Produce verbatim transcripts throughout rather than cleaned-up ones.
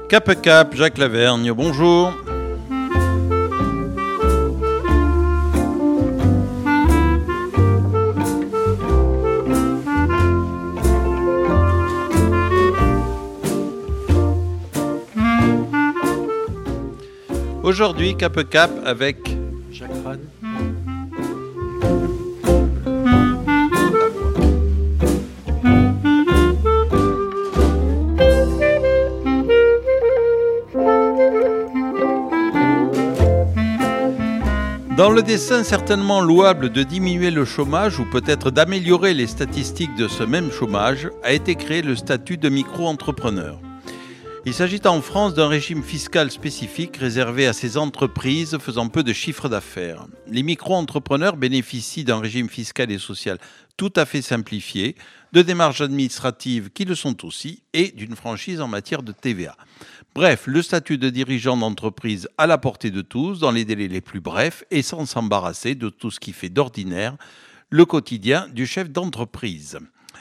Cap Cap, Jacques Lavergne, bonjour. Aujourd'hui, Cap Cap avec Jacques Rad. Dans le dessein certainement louable de diminuer le chômage ou peut-être d'améliorer les statistiques de ce même chômage, a été créé le statut de micro-entrepreneur. Il s'agit en France d'un régime fiscal spécifique réservé à ces entreprises faisant peu de chiffre d'affaires. Les micro-entrepreneurs bénéficient d'un régime fiscal et social tout à fait simplifié, de démarches administratives qui le sont aussi et d'une franchise en matière de T V A. Bref, le statut de dirigeant d'entreprise à la portée de tous, dans les délais les plus brefs et sans s'embarrasser de tout ce qui fait d'ordinaire le quotidien du chef d'entreprise.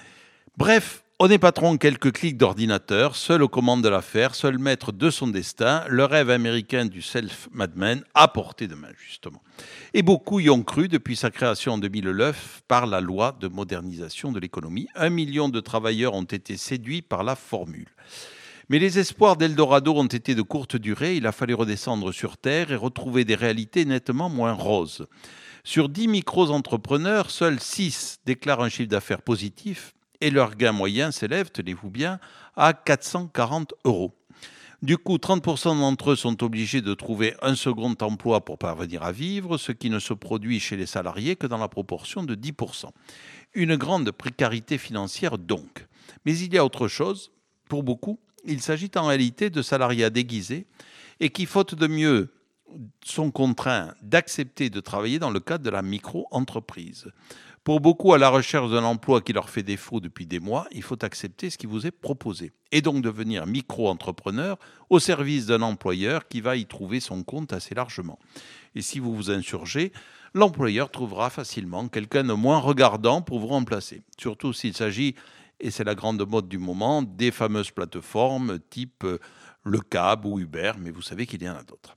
Bref, on est patron quelques clics d'ordinateur, seul aux commandes de l'affaire, seul maître de son destin, le rêve américain du self-made man à portée de main, justement. Et beaucoup y ont cru depuis sa création en deux mille neuf par la loi de modernisation de l'économie. Un million de travailleurs ont été séduits par la formule. Mais les espoirs d'Eldorado ont été de courte durée, il a fallu redescendre sur terre et retrouver des réalités nettement moins roses. Sur dix micro-entrepreneurs, seuls six déclarent un chiffre d'affaires positif et leur gain moyen s'élève, tenez-vous bien, à quatre cent quarante euros. Du coup, trente pour cent d'entre eux sont obligés de trouver un second emploi pour parvenir à vivre, ce qui ne se produit chez les salariés que dans la proportion de dix pour cent. Une grande précarité financière donc. Mais il y a autre chose, pour beaucoup. Il s'agit en réalité de salariats déguisés et qui, faute de mieux, sont contraints d'accepter de travailler dans le cadre de la micro-entreprise. Pour beaucoup à la recherche d'un emploi qui leur fait défaut depuis des mois, il faut accepter ce qui vous est proposé et donc devenir micro-entrepreneur au service d'un employeur qui va y trouver son compte assez largement. Et si vous vous insurgez, l'employeur trouvera facilement quelqu'un de moins regardant pour vous remplacer, surtout s'il s'agit, et c'est la grande mode du moment, des fameuses plateformes type Le Cab ou Uber, mais vous savez qu'il y en a d'autres.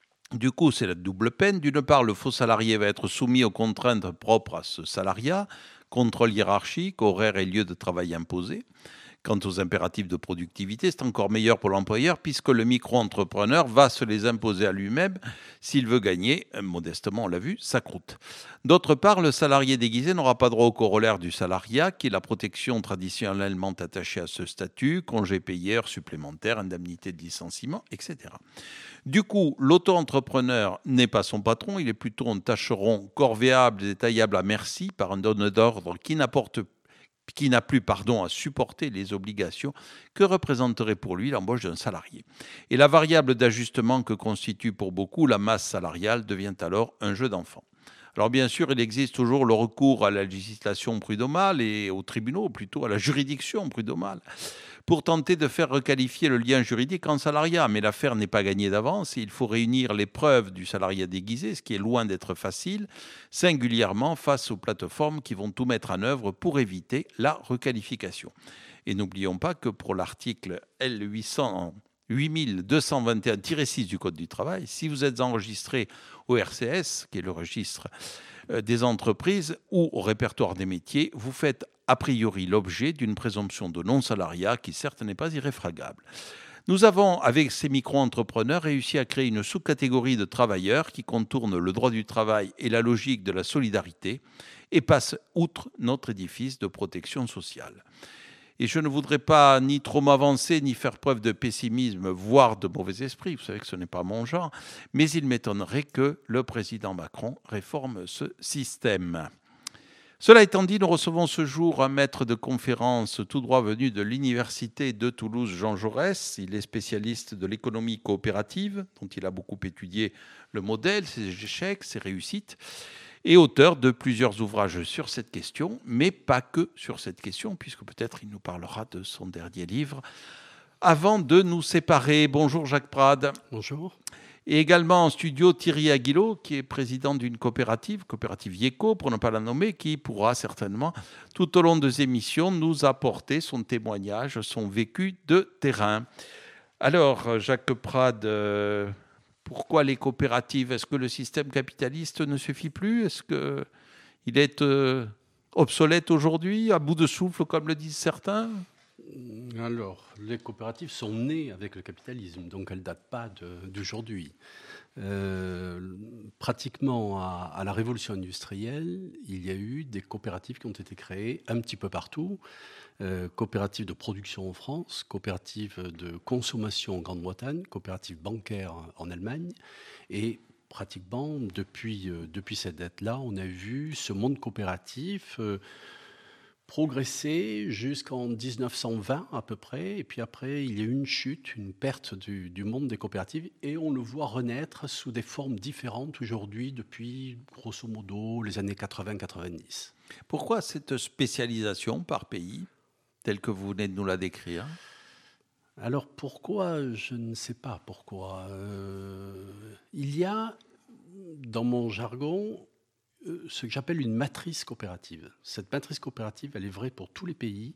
Du coup, c'est la double peine. D'une part, le faux salarié va être soumis aux contraintes propres à ce salariat, contrôle hiérarchique, horaires et lieux de travail imposés. Quant aux impératifs de productivité, c'est encore meilleur pour l'employeur puisque le micro-entrepreneur va se les imposer à lui-même s'il veut gagner, modestement on l'a vu, sa croûte. D'autre part, le salarié déguisé n'aura pas droit au corollaire du salariat, qui est la protection traditionnellement attachée à ce statut, congés payés, heures supplémentaires, indemnité de licenciement, et cetera. Du coup, l'auto-entrepreneur n'est pas son patron, il est plutôt un tâcheron corvéable et taillable à merci par un donneur d'ordre qui n'apporte qui n'a plus pardon, à supporter les obligations que représenterait pour lui l'embauche d'un salarié. Et la variable d'ajustement que constitue pour beaucoup la masse salariale devient alors un jeu d'enfant. Alors bien sûr, il existe toujours le recours à la législation prud'homale et aux tribunaux, plutôt à la juridiction prud'homale, pour tenter de faire requalifier le lien juridique en salariat. Mais l'affaire n'est pas gagnée d'avance et il faut réunir les preuves du salariat déguisé, ce qui est loin d'être facile, singulièrement face aux plateformes qui vont tout mettre en œuvre pour éviter la requalification. Et n'oublions pas que pour l'article L huit cents... huit mille deux cent vingt et un tiret six du Code du travail, si vous êtes enregistré au R C S, qui est le registre des entreprises, ou au répertoire des métiers, vous faites a priori l'objet d'une présomption de non-salariat qui certes n'est pas irréfragable. Nous avons, avec ces micro-entrepreneurs, réussi à créer une sous-catégorie de travailleurs qui contourne le droit du travail et la logique de la solidarité et passe outre notre édifice de protection sociale. Et je ne voudrais pas ni trop m'avancer, ni faire preuve de pessimisme, voire de mauvais esprit, vous savez que ce n'est pas mon genre, mais il m'étonnerait que le président Macron réforme ce système. Cela étant dit, nous recevons ce jour un maître de conférence tout droit venu de l'Université de Toulouse, Jean Jaurès. Il est spécialiste de l'économie coopérative, dont il a beaucoup étudié le modèle, ses échecs, ses réussites, et auteur de plusieurs ouvrages sur cette question, mais pas que sur cette question, puisque peut-être il nous parlera de son dernier livre. Avant de nous séparer, bonjour Jacques Prade. Bonjour. Et également en studio Thierry Aguilot, qui est président d'une coopérative, coopérative Yeco, pour ne pas la nommer, qui pourra certainement, tout au long des émissions, nous apporter son témoignage, son vécu de terrain. Alors, Jacques Prade, euh, pourquoi les coopératives? Est-ce que le système capitaliste ne suffit plus? Est-ce qu'il est euh, obsolète aujourd'hui, à bout de souffle, comme le disent certains? Alors, les coopératives sont nées avec le capitalisme, donc elles ne datent pas de, d'aujourd'hui. Euh, pratiquement à, à la révolution industrielle, il y a eu des coopératives qui ont été créées un petit peu partout. Euh, coopératives de production en France, coopératives de consommation en Grande-Bretagne, coopératives bancaires en Allemagne. Et pratiquement, depuis, euh, depuis cette date-là, on a vu ce monde coopératif euh, progresser jusqu'en dix-neuf cent vingt à peu près, et puis après il y a eu une chute, une perte du, du monde des coopératives, et on le voit renaître sous des formes différentes aujourd'hui depuis grosso modo les années quatre-vingts quatre-vingt-dix. Pourquoi cette spécialisation par pays, telle que vous venez de nous la décrire? Alors pourquoi? Je ne sais pas pourquoi. Euh, il y a dans mon jargon ce que j'appelle une matrice coopérative. Cette matrice coopérative, elle est vraie pour tous les pays,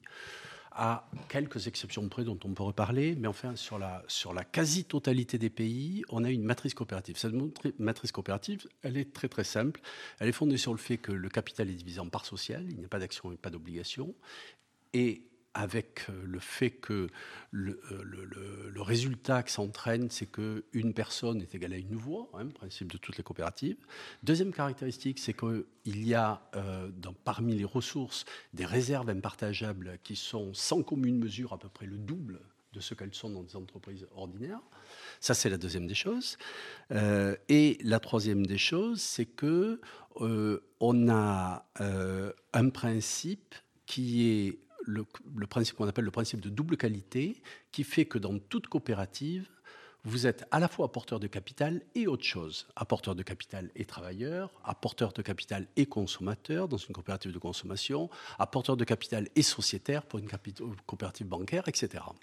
à quelques exceptions près dont on peut reparler, mais enfin, sur la, sur la quasi-totalité des pays, on a une matrice coopérative. Cette matrice coopérative, elle est très très simple. Elle est fondée sur le fait que le capital est divisé en parts sociales, il n'y a pas d'action et pas d'obligation, et avec le fait que le, le, le, le résultat que ça entraîne, c'est qu'une personne est égale à une voix, hein, principe de toutes les coopératives. Deuxième caractéristique, c'est qu'il y a euh, dans, parmi les ressources des réserves impartageables qui sont sans commune mesure à peu près le double de ce qu'elles sont dans des entreprises ordinaires. Ça, c'est la deuxième des choses. Euh, et la troisième des choses, c'est qu'on euh, a euh, un principe qui est Le, le principe qu'on appelle le principe de double qualité, qui fait que dans toute coopérative, vous êtes à la fois apporteur de capital et autre chose. Apporteur de capital et travailleur, apporteur de capital et consommateur dans une coopérative de consommation, apporteur de capital et sociétaire pour une coopérative bancaire, et cetera.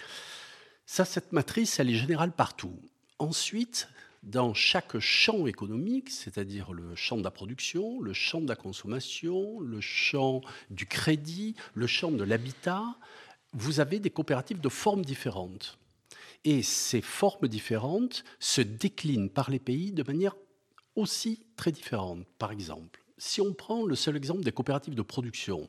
Ça, cette matrice, elle est générale partout. Ensuite, dans chaque champ économique, c'est-à-dire le champ de la production, le champ de la consommation, le champ du crédit, le champ de l'habitat, vous avez des coopératives de formes différentes. Et ces formes différentes se déclinent par les pays de manière aussi très différente. Par exemple, si on prend le seul exemple des coopératives de production,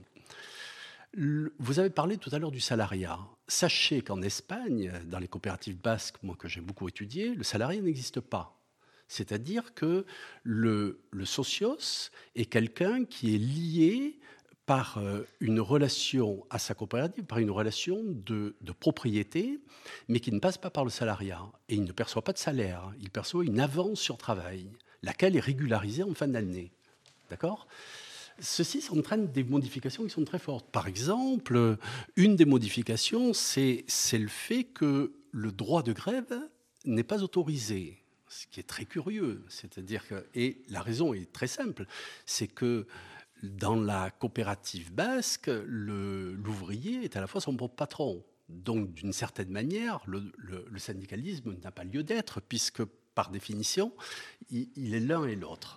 vous avez parlé tout à l'heure du salariat. Sachez qu'en Espagne, dans les coopératives basques, moi que j'ai beaucoup étudié, le salariat n'existe pas. C'est-à-dire que le, le socios est quelqu'un qui est lié par une relation à sa coopérative, par une relation de, de propriété, mais qui ne passe pas par le salariat. Et il ne perçoit pas de salaire, il perçoit une avance sur travail, laquelle est régularisée en fin d'année. D'accord ? Ceci entraîne des modifications qui sont très fortes. Par exemple, une des modifications, c'est, c'est le fait que le droit de grève n'est pas autorisé, ce qui est très curieux. C'est-à-dire que, et la raison est très simple, c'est que dans la coopérative basque, le, l'ouvrier est à la fois son propre patron. Donc, d'une certaine manière, le, le, le syndicalisme n'a pas lieu d'être, puisque, par définition, il, il est l'un et l'autre.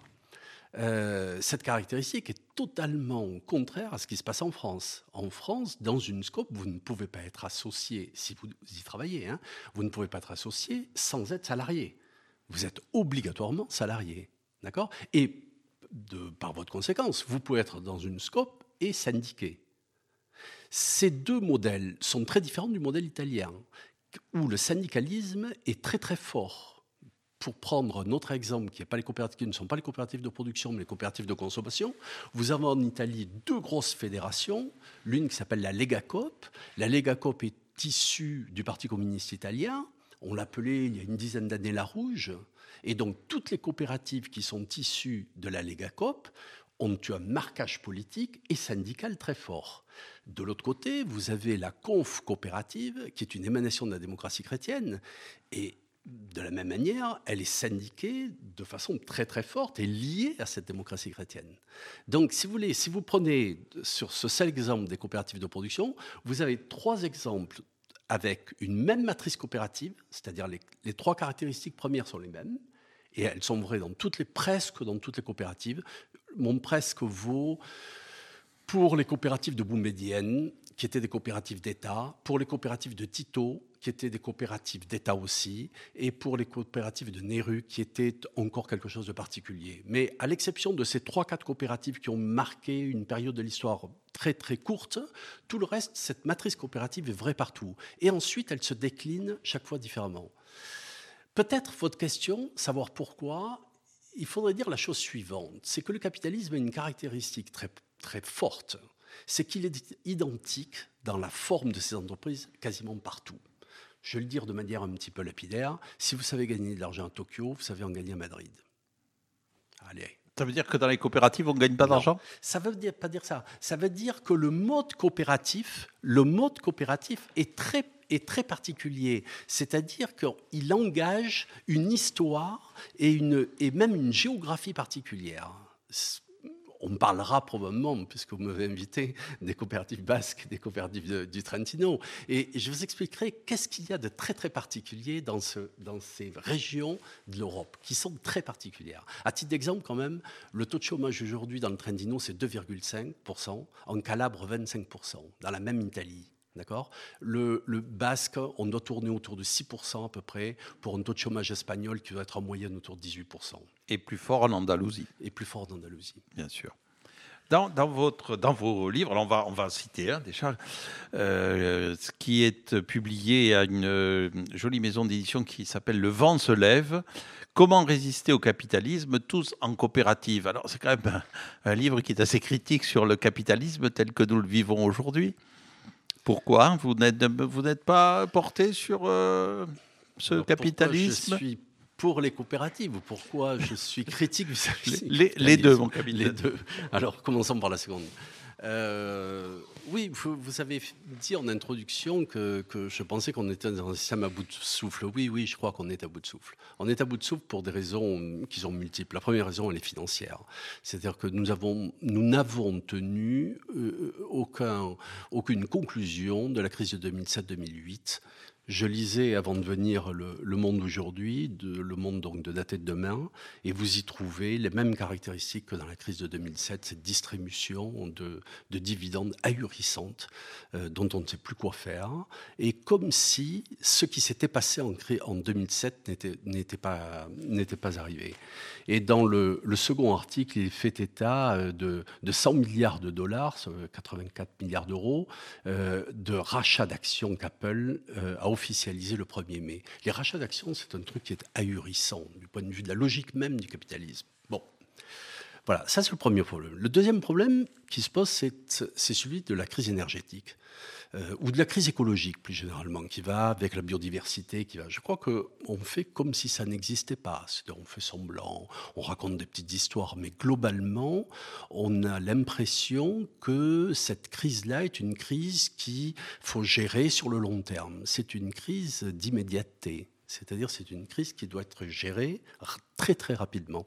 Euh, cette caractéristique est totalement contraire à ce qui se passe en France. En France, dans une scope, vous ne pouvez pas être associé, si vous y travaillez, hein, vous ne pouvez pas être associé sans être salarié. Vous êtes obligatoirement salarié. D'accord ? Et de, par votre conséquence, vous pouvez être dans une scope et syndiqué. Ces deux modèles sont très différents du modèle italien, où le syndicalisme est très très fort. Pour prendre notre exemple, qui, est pas les coopératives, qui ne sont pas les coopératives de production, mais les coopératives de consommation, vous avez en Italie deux grosses fédérations, l'une qui s'appelle la Lega Coop. La Lega Coop est issue du Parti communiste italien, on l'appelait il y a une dizaine d'années la Rouge, et donc toutes les coopératives qui sont issues de la Lega Coop ont eu un marquage politique et syndical très fort. De l'autre côté, vous avez la Conf coopérative, qui est une émanation de la démocratie chrétienne, et de la même manière, elle est syndiquée de façon très très forte et liée à cette démocratie chrétienne. Donc, si vous voulez, si vous prenez sur ce seul exemple des coopératives de production, vous avez trois exemples avec une même matrice coopérative, c'est-à-dire les, les trois caractéristiques premières sont les mêmes, et elles sont vraies dans toutes les, presque dans toutes les coopératives. Mon presque vaut pour les coopératives de Boumedienne, qui étaient des coopératives d'État, pour les coopératives de Tito, qui étaient des coopératives d'État aussi, et pour les coopératives de Nehru, qui étaient encore quelque chose de particulier. Mais à l'exception de ces trois, quatre coopératives qui ont marqué une période de l'histoire très très courte, tout le reste, cette matrice coopérative est vraie partout. Et ensuite, elle se décline chaque fois différemment. Peut-être votre question, savoir pourquoi, il faudrait dire la chose suivante, c'est que le capitalisme a une caractéristique très, très forte, c'est qu'il est identique dans la forme de ses entreprises quasiment partout. Je vais le dire de manière un petit peu lapidaire, si vous savez gagner de l'argent à Tokyo, vous savez en gagner à Madrid. Allez. Ça veut dire que dans les coopératives, on ne gagne pas d'argent ? Ça ne veut dire, pas dire ça. Ça veut dire que le mode coopératif, le mode coopératif est très, est très particulier. C'est-à-dire qu'il engage une histoire et, une, et même une géographie particulière. On parlera probablement, puisque vous m'avez invité, des coopératives basques, des coopératives de, du Trentino. Et je vous expliquerai qu'est-ce qu'il y a de très, très particulier dans, ce, dans ces régions de l'Europe, qui sont très particulières. À titre d'exemple, quand même, le taux de chômage aujourd'hui dans le Trentino, c'est deux virgule cinq pour cent, en Calabre, vingt-cinq pour cent, dans la même Italie. D'accord ? Le, le basque, on doit tourner autour de six pour cent à peu près, pour un taux de chômage espagnol qui doit être en moyenne autour de dix-huit pour cent. Et plus fort en Andalousie. Et plus fort en Andalousie. Bien sûr. Dans, dans, votre, dans vos livres, alors on va, on va citer hein, déjà, euh, ce qui est publié à une euh, jolie maison d'édition qui s'appelle Le vent se lève. Comment résister au capitalisme, tous en coopérative. Alors c'est quand même un, un livre qui est assez critique sur le capitalisme tel que nous le vivons aujourd'hui. Pourquoi ? Vous n'êtes, vous n'êtes pas porté sur euh, ce Alors, capitalisme ? Je suis pour les coopératives. Pourquoi je suis critique les, les, les deux, mon capitaine. Les deux. Alors, commençons par la seconde. Euh, oui, vous, vous avez dit en introduction que, que je pensais qu'on était dans un système à bout de souffle. Oui, oui, je crois qu'on est à bout de souffle. On est à bout de souffle pour des raisons qui sont multiples. La première raison, elle est financière. C'est-à-dire que nous avons, nous n'avons tenu euh, aucun, aucune conclusion de la crise de deux mille sept deux mille huit. Je lisais avant de venir le, le Monde d'aujourd'hui, de, le Monde donc de dater de demain, et vous y trouvez les mêmes caractéristiques que dans la crise de deux mille sept, cette distribution de, de dividendes ahurissante euh, dont on ne sait plus quoi faire, et comme si ce qui s'était passé en, en deux mille sept n'était, n'était, pas, n'était pas arrivé. Et dans le, le second article, il fait état de, de cent milliards de dollars, quatre-vingt-quatre milliards d'euros, euh, de rachat d'actions qu'Apple euh, a officialisé le premier mai. Les rachats d'actions, c'est un truc qui est ahurissant du point de vue de la logique même du capitalisme. Bon, voilà, ça c'est le premier problème. Le deuxième problème qui se pose, c'est, c'est celui de la crise énergétique. Euh, ou de la crise écologique plus généralement, qui va avec la biodiversité, qui va. Je crois qu'on fait comme si ça n'existait pas. C'est-à-dire on fait semblant, on raconte des petites histoires, mais globalement, on a l'impression que cette crise-là est une crise qu'il faut gérer sur le long terme. C'est une crise d'immédiateté. C'est-à-dire c'est une crise qui doit être gérée très très rapidement.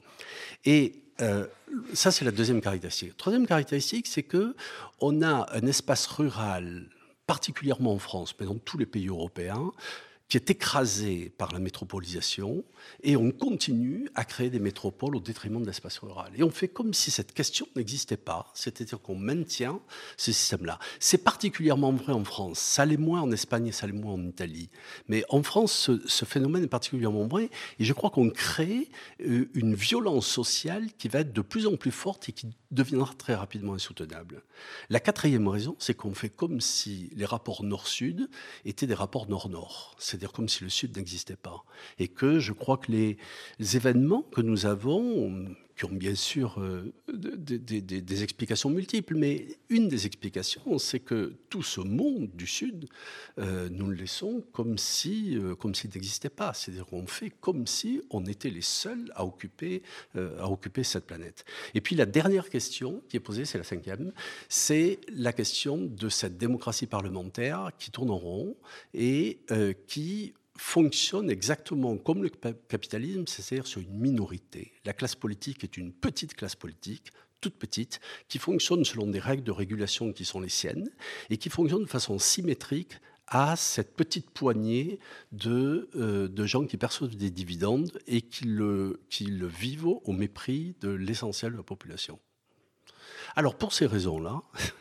Et euh, ça, c'est la deuxième caractéristique. La troisième caractéristique, c'est qu'on a un espace rural, particulièrement en France, mais dans tous les pays européens, qui est écrasé par la métropolisation, et on continue à créer des métropoles au détriment de l'espace rural. Et on fait comme si cette question n'existait pas, c'est-à-dire qu'on maintient ce système-là. C'est particulièrement vrai en France, ça l'est moins en Espagne et ça l'est moins en Italie. Mais en France, ce, ce phénomène est particulièrement vrai, et je crois qu'on crée euh, une violence sociale qui va être de plus en plus forte et qui deviendra très rapidement insoutenable. La quatrième raison, c'est qu'on fait comme si les rapports nord-sud étaient des rapports nord-nord. C'est-à-dire comme si le Sud n'existait pas. Et que je crois que les, les événements que nous avons, qui ont bien sûr euh, des, des, des, des explications multiples, mais une des explications, c'est que tout ce monde du Sud, euh, nous le laissons comme si, euh, comme s'il n'existait pas. C'est-à-dire qu'on fait comme si on était les seuls à occuper, euh, à occuper cette planète. Et puis la dernière question qui est posée, c'est la cinquième, c'est la question de cette démocratie parlementaire qui tourne en rond et euh, qui fonctionne exactement comme le capitalisme, c'est-à-dire sur une minorité. La classe politique est une petite classe politique, toute petite, qui fonctionne selon des règles de régulation qui sont les siennes et qui fonctionne de façon symétrique à cette petite poignée de, euh, de gens qui perçoivent des dividendes et qui le, qui le vivent au mépris de l'essentiel de la population. Alors pour ces raisons-là,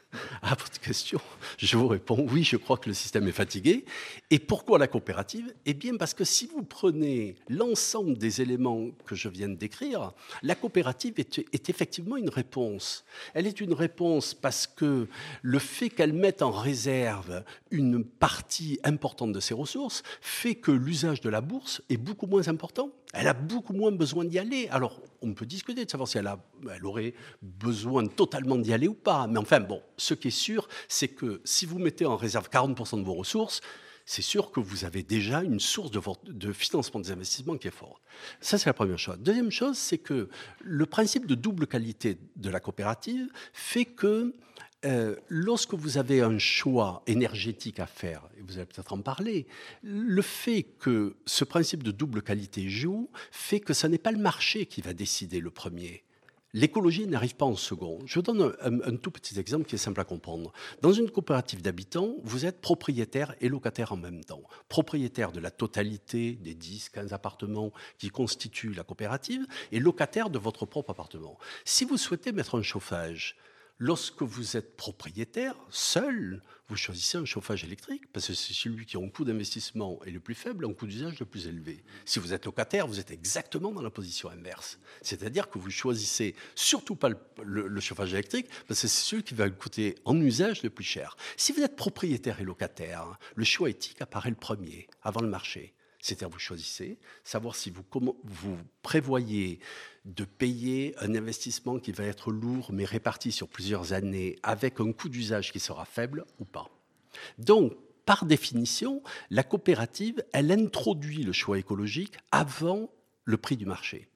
À votre question, je vous réponds oui, je crois que le système est fatigué. Et pourquoi la coopérative ? Eh bien, parce que si vous prenez l'ensemble des éléments que je viens de décrire, la coopérative est, est effectivement une réponse. Elle est une réponse parce que le fait qu'elle mette en réserve une partie importante de ses ressources fait que l'usage de la bourse est beaucoup moins important. Elle a beaucoup moins besoin d'y aller. Alors, on peut discuter de savoir si elle, a, elle aurait besoin totalement d'y aller ou pas. Mais enfin, bon, ce qui est sûr, c'est que si vous mettez en réserve quarante pour cent de vos ressources, c'est sûr que vous avez déjà une source de, de financement des investissements qui est forte. Ça, c'est la première chose. Deuxième chose, c'est que le principe de double qualité de la coopérative fait que Euh, lorsque vous avez un choix énergétique à faire, et vous allez peut-être en parler, le fait que ce principe de double qualité joue fait que ce n'est pas le marché qui va décider le premier. L'écologie n'arrive pas en second. Je vous donne un, un, un tout petit exemple qui est simple à comprendre. Dans une coopérative d'habitants, vous êtes propriétaire et locataire en même temps. Propriétaire de la totalité des dix, quinze appartements qui constituent la coopérative et locataire de votre propre appartement. Si vous souhaitez mettre un chauffage, lorsque vous êtes propriétaire, seul, vous choisissez un chauffage électrique parce que c'est celui qui a un coût d'investissement est le plus faible, un coût d'usage le plus élevé. Si vous êtes locataire, vous êtes exactement dans la position inverse. C'est-à-dire que vous choisissez surtout pas le, le, le chauffage électrique parce que c'est celui qui va coûter en usage le plus cher. Si vous êtes propriétaire et locataire, le choix éthique apparaît le premier, avant le marché. C'est-à-dire vous choisissez, savoir si vous, comment, vous prévoyez de payer un investissement qui va être lourd mais réparti sur plusieurs années avec un coût d'usage qui sera faible ou pas. Donc, par définition, la coopérative, elle introduit le choix écologique avant le prix du marché.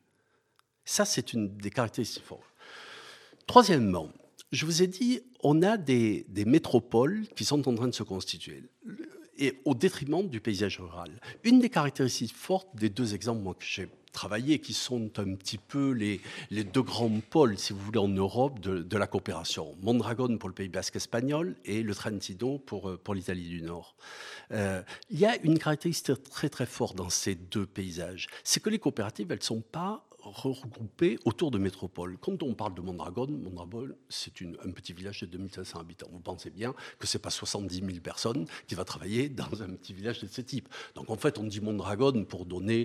Ça, c'est une des caractéristiques fortes. Troisièmement, je vous ai dit, on a des, des métropoles qui sont en train de se constituer, et au détriment du paysage rural. Une des caractéristiques fortes des deux exemples moi, que j'ai travaillé, qui sont un petit peu les, les deux grands pôles, si vous voulez, en Europe de, de la coopération. Mondragon pour le Pays basque espagnol et le Trentino pour, pour l'Italie du Nord. Euh, il y a une caractéristique très très forte dans ces deux paysages, c'est que les coopératives, elles ne sont pas regroupés autour de métropoles. Quand on parle de Mondragon, Mondragon, c'est une, un petit village de deux mille cinq cents habitants. Vous pensez bien que ce n'est pas soixante-dix mille personnes qui vont travailler dans un petit village de ce type. Donc en fait, on dit Mondragon pour donner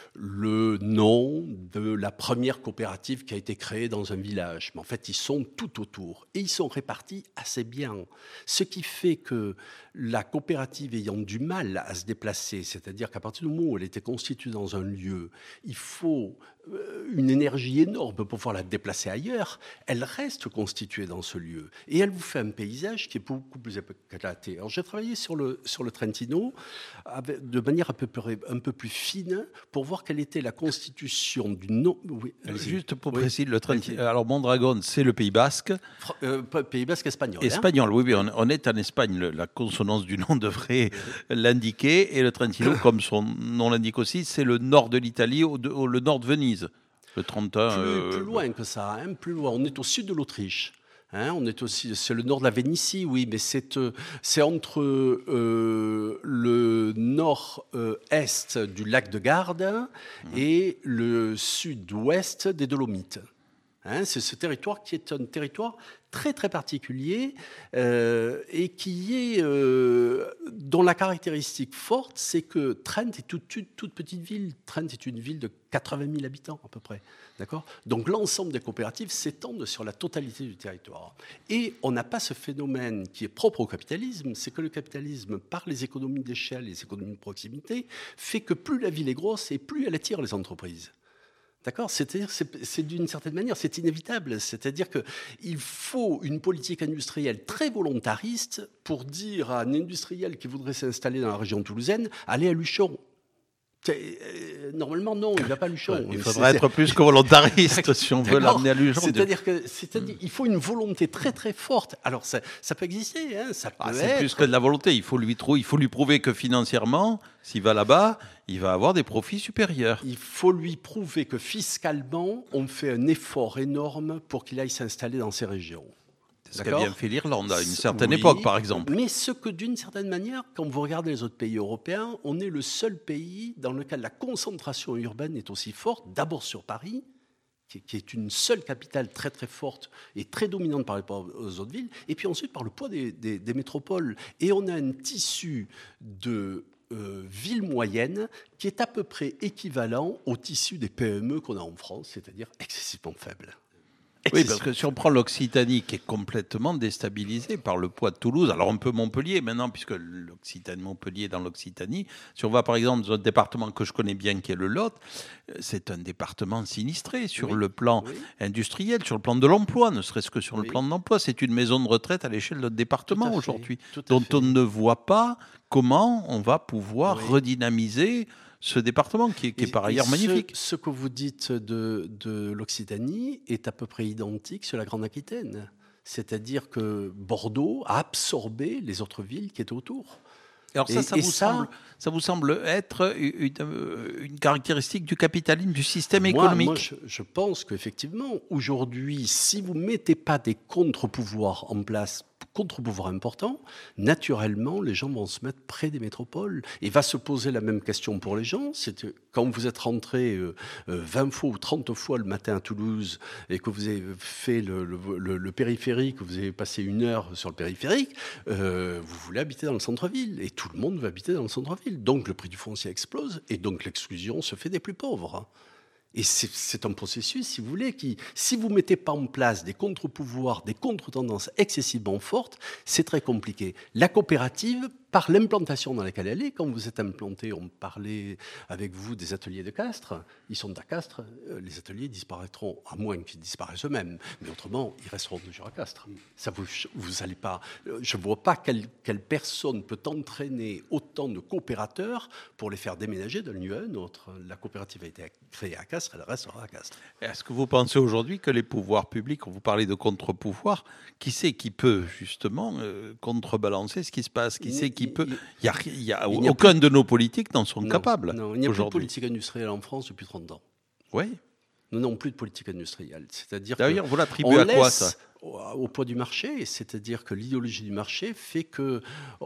le nom de la première coopérative qui a été créée dans un village. Mais en fait, ils sont tout autour et ils sont répartis assez bien. Ce qui fait que la coopérative ayant du mal à se déplacer, c'est-à-dire qu'à partir du moment où elle était constituée dans un lieu, il faut une énergie énorme pour pouvoir la déplacer ailleurs, elle reste constituée dans ce lieu. Et elle vous fait un paysage qui est beaucoup plus éclaté. Alors j'ai travaillé sur le, sur le Trentino avec, de manière un peu, un peu plus fine pour voir quelle était la constitution du nom... Oui, juste pour oui. préciser, le Trentino... Alors Mondragon, c'est le Pays basque. Euh, Pays basque espagnol. Espagnol, hein oui, oui, on, on est en Espagne. Le, la consonance du nom devrait l'indiquer. Et le Trentino, comme son nom l'indique aussi, c'est le nord de l'Italie, au, au, le nord de Venise. Le Trentin, plus, euh... plus loin que ça, hein, plus loin. On est au sud de l'Autriche. Hein, on est aussi, c'est le nord de la Vénétie, oui, mais c'est, c'est entre euh, le nord-est euh, du lac de Garde mmh. et le sud-ouest des Dolomites. Hein, c'est ce territoire qui est un territoire très très particulier euh, et qui est euh, dont la caractéristique forte, c'est que Trent est toute, toute, toute petite ville. Trent est une ville de quatre-vingt mille habitants à peu près. D'accord ? Donc l'ensemble des coopératives s'étendent sur la totalité du territoire. Et on n'a pas ce phénomène qui est propre au capitalisme, c'est que le capitalisme, par les économies d'échelle et les économies de proximité, fait que plus la ville est grosse et plus elle attire les entreprises. D'accord ? C'est-à-dire, c'est, c'est d'une certaine manière, c'est inévitable. C'est-à-dire qu'il faut une politique industrielle très volontariste pour dire à un industriel qui voudrait s'installer dans la région toulousaine, allez à Luchon. Normalement, non, il ne va pas à Luchon. Ouais, il faudrait c'est, être plus que volontariste si on veut l'amener à Luchon. C'est-à-dire que, c'est-à-dire, il faut une volonté très très forte. Alors ça, ça peut exister, hein, ça peut ah, être... C'est plus que de la volonté. Il faut lui trouver, il faut lui prouver que financièrement, s'il va là-bas, il va avoir des profits supérieurs. Il faut lui prouver que fiscalement, on fait un effort énorme pour qu'il aille s'installer dans ces régions. C'est ce qu'a bien fait l'Irlande à une certaine oui, époque, par exemple. Mais ce que, d'une certaine manière, quand vous regardez les autres pays européens, on est le seul pays dans lequel la concentration urbaine est aussi forte, d'abord sur Paris, qui, qui est une seule capitale très très forte et très dominante par rapport aux autres villes, et puis ensuite par le poids des, des, des métropoles. Et on a un tissu de euh, villes moyennes qui est à peu près équivalent au tissu des P M E qu'on a en France, c'est-à-dire excessivement faible. Oui, parce que si on prend l'Occitanie, qui est complètement déstabilisée par le poids de Toulouse, alors un peu Montpellier maintenant, puisque l'Occitanie, Montpellier est dans l'Occitanie. Si on va par exemple dans un département que je connais bien, qui est le Lot, c'est un département sinistré sur oui, le plan oui. industriel, sur le plan de l'emploi, ne serait-ce que sur oui. le plan de l'emploi. C'est une maison de retraite à l'échelle de notre département aujourd'hui, dont fait. on ne voit pas comment on va pouvoir oui. redynamiser ce département qui est, qui est par ailleurs ce, magnifique. Ce que vous dites de, de l'Occitanie est à peu près identique sur la Grande-Aquitaine. C'est-à-dire que Bordeaux a absorbé les autres villes qui étaient autour. Alors ça, et, ça, vous ça, semble, ça vous semble être une, une caractéristique du capitalisme, du système moi, économique? Moi, je, je pense qu'effectivement, aujourd'hui, si vous ne mettez pas des contre-pouvoirs en place, contre-pouvoirs importants, naturellement, les gens vont se mettre près des métropoles. Et va se poser la même question pour les gens. C'est quand vous êtes rentré euh, vingt fois ou trente fois le matin à Toulouse et que vous avez fait le, le, le, le périphérique, que vous avez passé une heure sur le périphérique, euh, vous voulez habiter dans le centre-ville. Et tout le monde veut habiter dans le centre-ville. Donc le prix du foncier explose et donc l'exclusion se fait des plus pauvres. Et c'est, c'est un processus, si vous voulez, qui, si vous ne mettez pas en place des contre-pouvoirs, des contre-tendances excessivement fortes, c'est très compliqué. La coopérative, par l'implantation dans laquelle elle est, quand vous êtes implanté, on parlait avec vous des ateliers de Castres, ils sont à Castres, les ateliers disparaîtront, à moins qu'ils disparaissent eux-mêmes, mais autrement, ils resteront toujours à Castres. Ça vous, vous allez pas, je ne vois pas quelle, quelle personne peut entraîner autant de coopérateurs pour les faire déménager d'un lieu à un autre. La coopérative a été créée à Castres, elle restera à Castres. Est-ce que vous pensez aujourd'hui que les pouvoirs publics, quand vous parlez de contre-pouvoir, qui c'est qui peut justement euh, contrebalancer ce qui se passe, qui c'est qui peut... Il y a, il y a, il y a aucun plus... de nos politiques n'en sont non, capables. Non, il n'y a plus de politique industrielle en France depuis trente ans. Oui. Nous n'avons plus de politique industrielle. C'est-à-dire D'ailleurs, vous l'attribuez à quoi, ça ? Au, au poids du marché, c'est-à-dire que l'idéologie du marché fait qu'on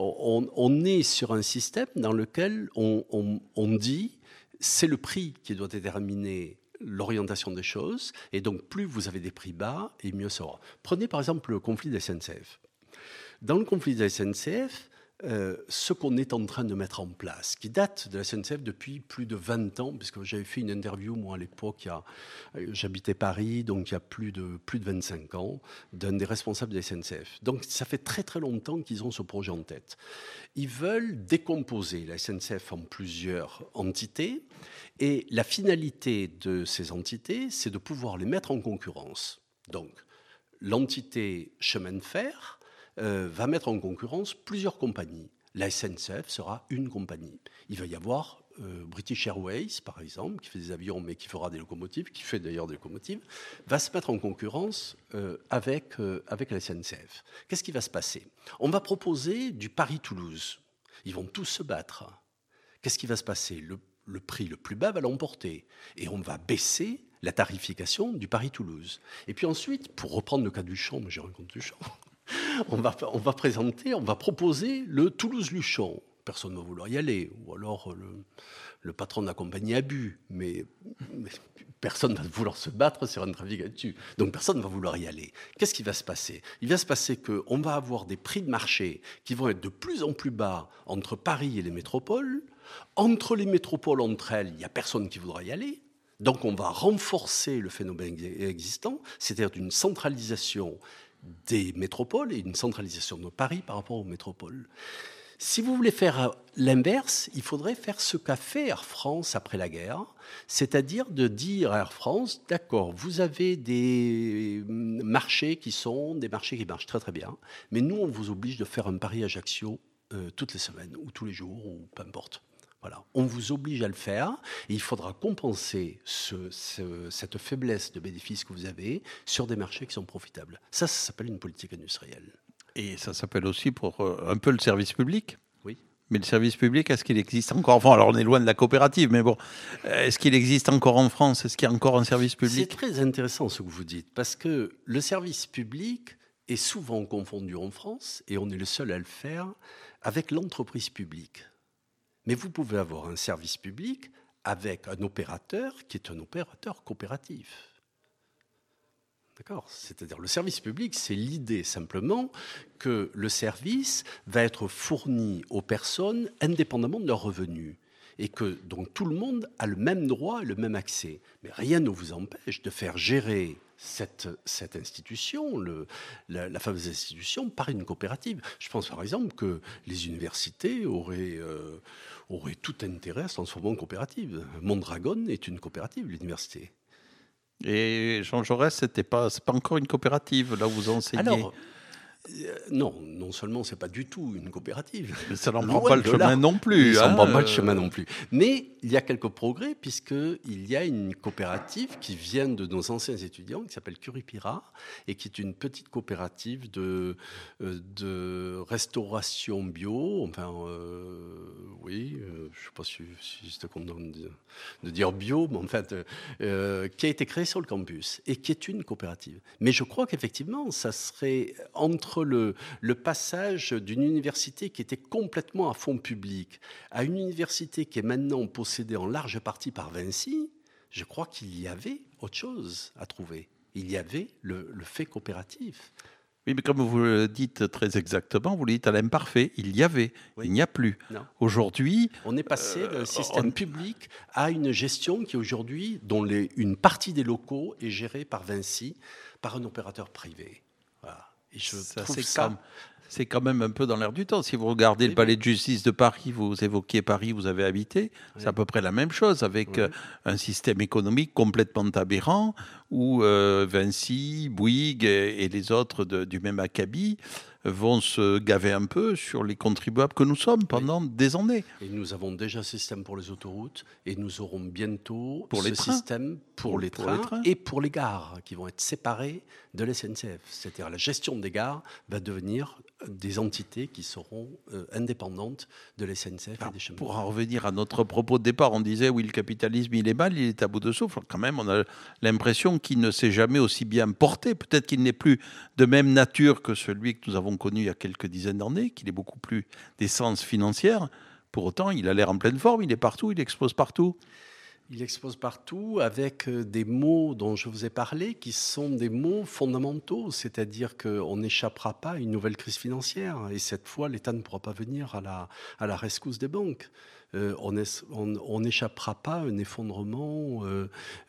on est sur un système dans lequel on, on, on dit c'est le prix qui doit déterminer l'orientation des choses, et donc plus vous avez des prix bas, et mieux ça sera. Prenez par exemple le conflit de la S N C F. Dans le conflit de la S N C F, Euh, ce qu'on est en train de mettre en place, qui date de la S N C F depuis plus de vingt ans, puisque j'avais fait une interview, moi, à l'époque, il y a, euh, j'habitais Paris, donc il y a plus de, plus de vingt-cinq ans, d'un des responsables de la S N C F. Donc ça fait très très longtemps qu'ils ont ce projet en tête. Ils veulent décomposer la S N C F en plusieurs entités, et la finalité de ces entités, c'est de pouvoir les mettre en concurrence. Donc, l'entité chemin de fer Euh, va mettre en concurrence plusieurs compagnies. La S N C F sera une compagnie. Il va y avoir euh, British Airways, par exemple, qui fait des avions mais qui fera des locomotives, qui fait d'ailleurs des locomotives, va se mettre en concurrence euh, avec, euh, avec la S N C F. Qu'est-ce qui va se passer ? On va proposer du Paris-Toulouse. Ils vont tous se battre. Qu'est-ce qui va se passer ? le, le prix le plus bas va l'emporter. Et on va baisser la tarification du Paris-Toulouse. Et puis ensuite, pour reprendre le cas du Champ, moi j'ai rien contre du Champ, On va, on va présenter, on va proposer le Toulouse-Luchon. Personne ne va vouloir y aller. Ou alors le, le patron de la compagnie a bu. Mais, mais personne ne va vouloir se battre sur un trafic là-dessus. Donc personne ne va vouloir y aller. Qu'est-ce qui va se passer ? Il va se passer qu'on va avoir des prix de marché qui vont être de plus en plus bas entre Paris et les métropoles. Entre les métropoles, entre elles, il n'y a personne qui voudra y aller. Donc on va renforcer le phénomène existant, c'est-à-dire une centralisation des métropoles et une centralisation de Paris par rapport aux métropoles. Si vous voulez faire l'inverse, il faudrait faire ce qu'a fait Air France après la guerre, c'est-à-dire de dire à Air France, d'accord, vous avez des marchés qui sont des marchés qui marchent très très bien, mais nous on vous oblige de faire un Paris-Ajaccio euh, toutes les semaines ou tous les jours ou peu importe. Voilà. On vous oblige à le faire et il faudra compenser ce, ce, cette faiblesse de bénéfices que vous avez sur des marchés qui sont profitables. Ça, ça s'appelle une politique industrielle. Et ça s'appelle aussi pour euh, un peu le service public. Oui. Mais le service public, est-ce qu'il existe encore ? Enfin, alors on est loin de la coopérative, mais bon, est-ce qu'il existe encore en France ? Est-ce qu'il y a encore un service public ? C'est très intéressant ce que vous dites, parce que le service public est souvent confondu en France, et on est le seul à le faire, avec l'entreprise publique. Mais vous pouvez avoir un service public avec un opérateur qui est un opérateur coopératif. D'accord ? C'est-à-dire le service public, c'est l'idée simplement que le service va être fourni aux personnes indépendamment de leurs revenus. Et que donc tout le monde a le même droit et le même accès. Mais rien ne vous empêche de faire gérer cette, cette institution, le, la, la fameuse institution, par une coopérative. Je pense par exemple que les universités auraient, euh, auraient tout intérêt à se transformer en coopérative. Mondragon est une coopérative, l'université. Et Jean Jaurès, c'était pas, c'est pas encore une coopérative, là où vous enseignez. Alors, Euh, non, non seulement c'est pas du tout une coopérative. Ça n'en prend pas le chemin non plus. Ça hein, n'en prend pas le euh... chemin non plus. Mais il y a quelques progrès puisqu'il y a une coopérative qui vient de nos anciens étudiants qui s'appelle Curipira et qui est une petite coopérative de, de restauration bio. Enfin, euh, oui, euh, je ne sais pas si, si c'était content de, de dire bio, mais en fait, euh, qui a été créée sur le campus et qui est une coopérative. Mais je crois qu'effectivement, ça serait entre Le, le passage d'une université qui était complètement à fond public à une université qui est maintenant possédée en large partie par Vinci, je crois qu'il y avait autre chose à trouver. Il y avait le, le fait coopératif. Oui, mais comme vous le dites très exactement, vous le dites à l'imparfait, il y avait, oui. Il n'y a plus. Non. Aujourd'hui... On est passé euh, d'un système on... public à une gestion qui aujourd'hui, dont les, une partie des locaux est gérée par Vinci, par un opérateur privé. Voilà. Et je ça, trouve c'est, ça... quand, c'est quand même un peu dans l'air du temps. Si vous regardez oui, le palais de justice de Paris, vous évoquiez Paris, vous avez habité, oui. C'est à peu près la même chose, avec oui. un système économique complètement aberrant, où euh, Vinci, Bouygues et, et les autres de, du même acabit vont se gaver un peu sur les contribuables que nous sommes pendant oui. des années. Et nous avons déjà ce système pour les autoroutes et nous aurons bientôt pour ce les trains. système pour, pour, les, pour trains les trains et pour les gares qui vont être séparés de la S N C F. C'est-à-dire la gestion des gares va devenir des entités qui seront euh, indépendantes de la S N C F. Alors, et des chemins. Pour en revenir à notre propos de départ, on disait oui, le capitalisme il est mal, il est à bout de souffle. Quand même, on a l'impression qu'il ne s'est jamais aussi bien porté. Peut-être qu'il n'est plus de même nature que celui que nous avons connu il y a quelques dizaines d'années, qu'il est beaucoup plus d'essence financière. Pour autant, il a l'air en pleine forme, il est partout, il explose partout. Il expose partout avec des mots dont je vous ai parlé qui sont des mots fondamentaux, c'est-à-dire qu'on n'échappera pas à une nouvelle crise financière et cette fois l'État ne pourra pas venir à la, à la rescousse des banques. Euh, on n'échappera pas à un effondrement euh,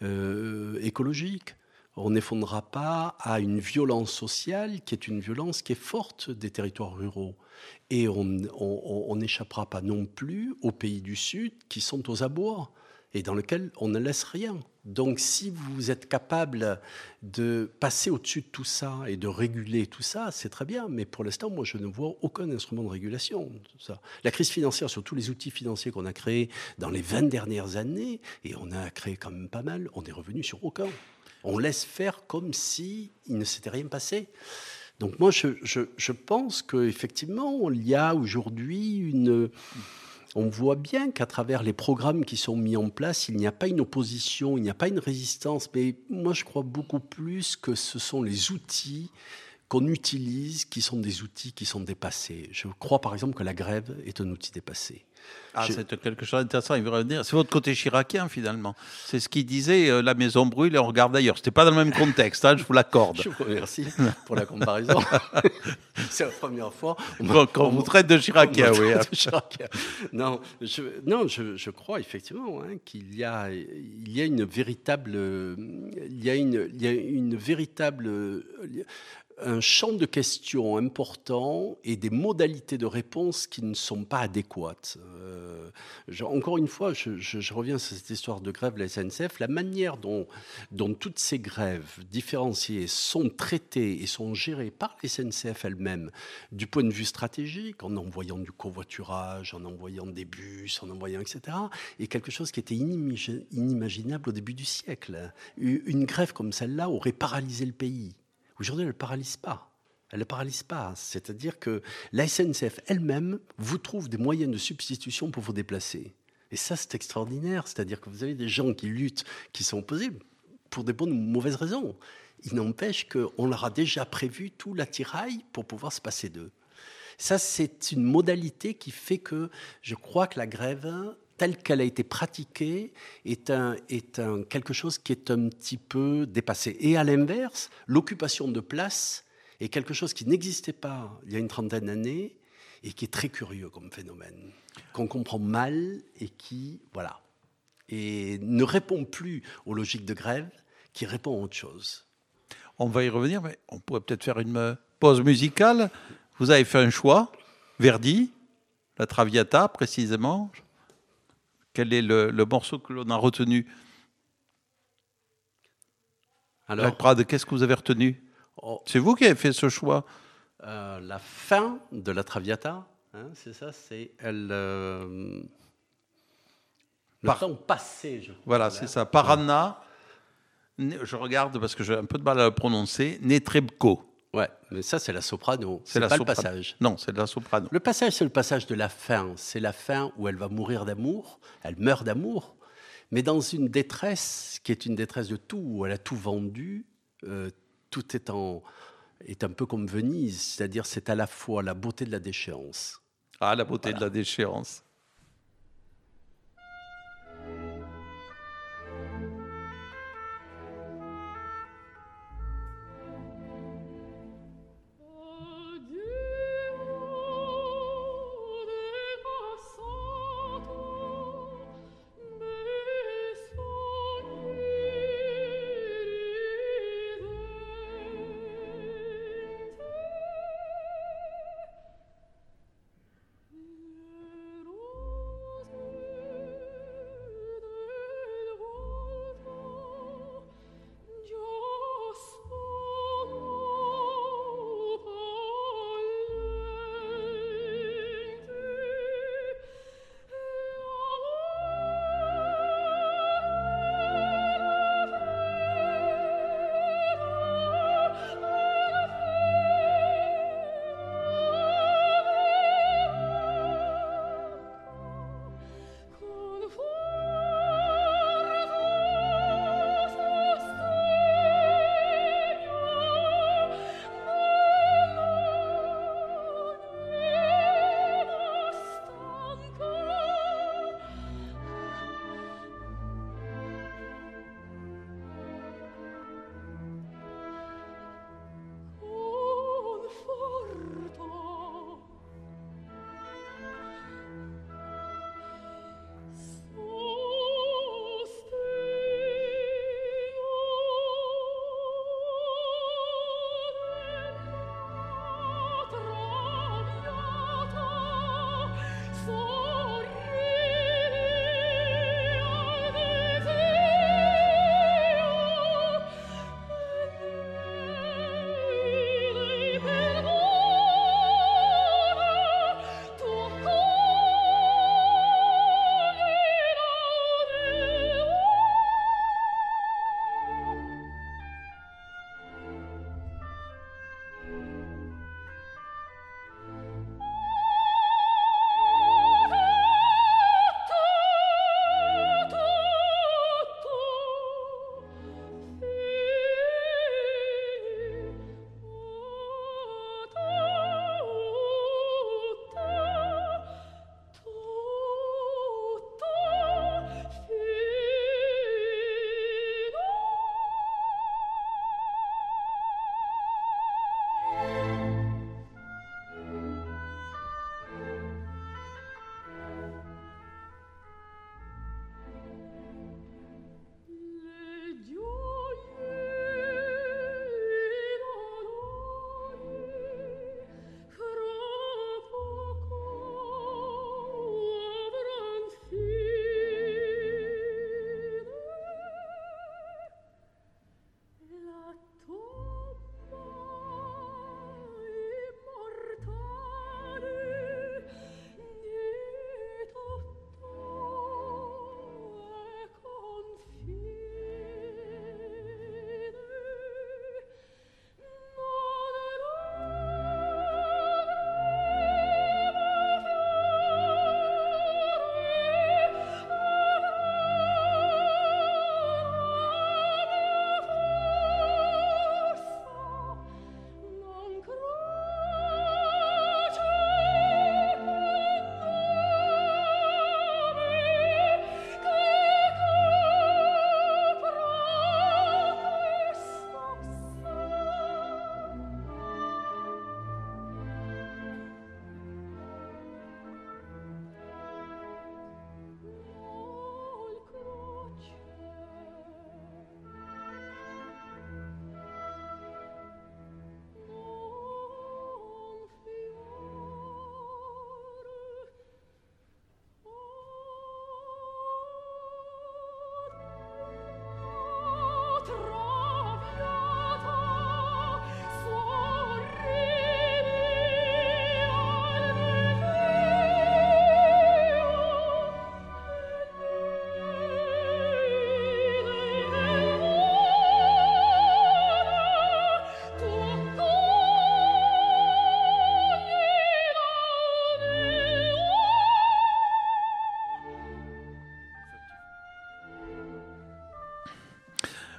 euh, écologique. On n'effondrera pas à une violence sociale qui est une violence qui est forte des territoires ruraux. Et on n'échappera pas non plus aux pays du Sud qui sont aux abois et dans lequel on ne laisse rien. Donc si vous êtes capable de passer au-dessus de tout ça et de réguler tout ça, c'est très bien. Mais pour l'instant, moi, je ne vois aucun instrument de régulation. Tout ça. La crise financière, sur tous les outils financiers qu'on a créés dans les vingt dernières années, et on a créé quand même pas mal, on est revenu sur aucun. On laisse faire comme s'il ne s'était rien passé. Donc moi, je, je, je pense qu'effectivement, il y a aujourd'hui une... On voit bien qu'à travers les programmes qui sont mis en place, il n'y a pas une opposition, il n'y a pas une résistance. Mais moi, je crois beaucoup plus que ce sont les outils qu'on utilise qui sont des outils qui sont dépassés. Je crois, par exemple, que la grève est un outil dépassé. Ah, je... c'est quelque chose d'intéressant, il veut revenir. C'est votre côté chiracien, finalement. C'est ce qu'il disait, euh, la maison brûle et on regarde ailleurs. C'était pas dans le même contexte, hein, je vous l'accorde. Je vous remercie pour la comparaison. C'est la première fois. On, Quand on vous traite de chiracien, oui. De chiracien. Non, je, non je, je crois effectivement hein, qu'il y a, il y a une véritable... Il y a une, il y a une véritable... un champ de questions important et des modalités de réponse qui ne sont pas adéquates. Euh, je, encore une fois, je, je, je reviens sur cette histoire de grève de la S N C F. La manière dont, dont toutes ces grèves différenciées sont traitées et sont gérées par la S N C F elle-même du point de vue stratégique, en envoyant du covoiturage, en envoyant des bus, en envoyant et cetera, est quelque chose qui était inimaginable au début du siècle. Une grève comme celle-là aurait paralysé le pays. Aujourd'hui, elle ne le paralyse pas. Elle ne le paralyse pas. C'est-à-dire que la S N C F elle-même vous trouve des moyens de substitution pour vous déplacer. Et ça, c'est extraordinaire. C'est-à-dire que vous avez des gens qui luttent, qui sont opposés pour des bonnes ou mauvaises raisons. Il n'empêche qu'on leur a déjà prévu tout l'attirail pour pouvoir se passer d'eux. Ça, c'est une modalité qui fait que je crois que la grève telle qu'elle a été pratiquée, est, un, est un, quelque chose qui est un petit peu dépassé. Et à l'inverse, l'occupation de place est quelque chose qui n'existait pas il y a une trentaine d'années et qui est très curieux comme phénomène, qu'on comprend mal et qui, voilà, et ne répond plus aux logiques de grève, qui répond à autre chose. On va y revenir, mais on pourrait peut-être faire une pause musicale. Vous avez fait un choix, Verdi, la Traviata précisément. Quel est le, le morceau que l'on a retenu? Alors, Jacques Prade, qu'est-ce que vous avez retenu? oh, C'est vous qui avez fait ce choix. euh, La fin de la Traviata, hein, c'est ça, c'est elle, euh, le Par... temps passé. Je crois, voilà, c'est ça. Par Anna, je regarde parce que j'ai un peu de mal à le prononcer, Netrebko. Ouais, mais ça, c'est la soprano. C'est, c'est la pas soprano. Le passage. Non, c'est de la soprano. Le passage, c'est le passage de la fin. C'est la fin où elle va mourir d'amour. Elle meurt d'amour, mais dans une détresse qui est une détresse de tout, où elle a tout vendu. Euh, tout est, en, est un peu comme Venise, c'est-à-dire c'est à la fois la beauté de la déchéance. Ah, la beauté voilà. de la déchéance. Ooh.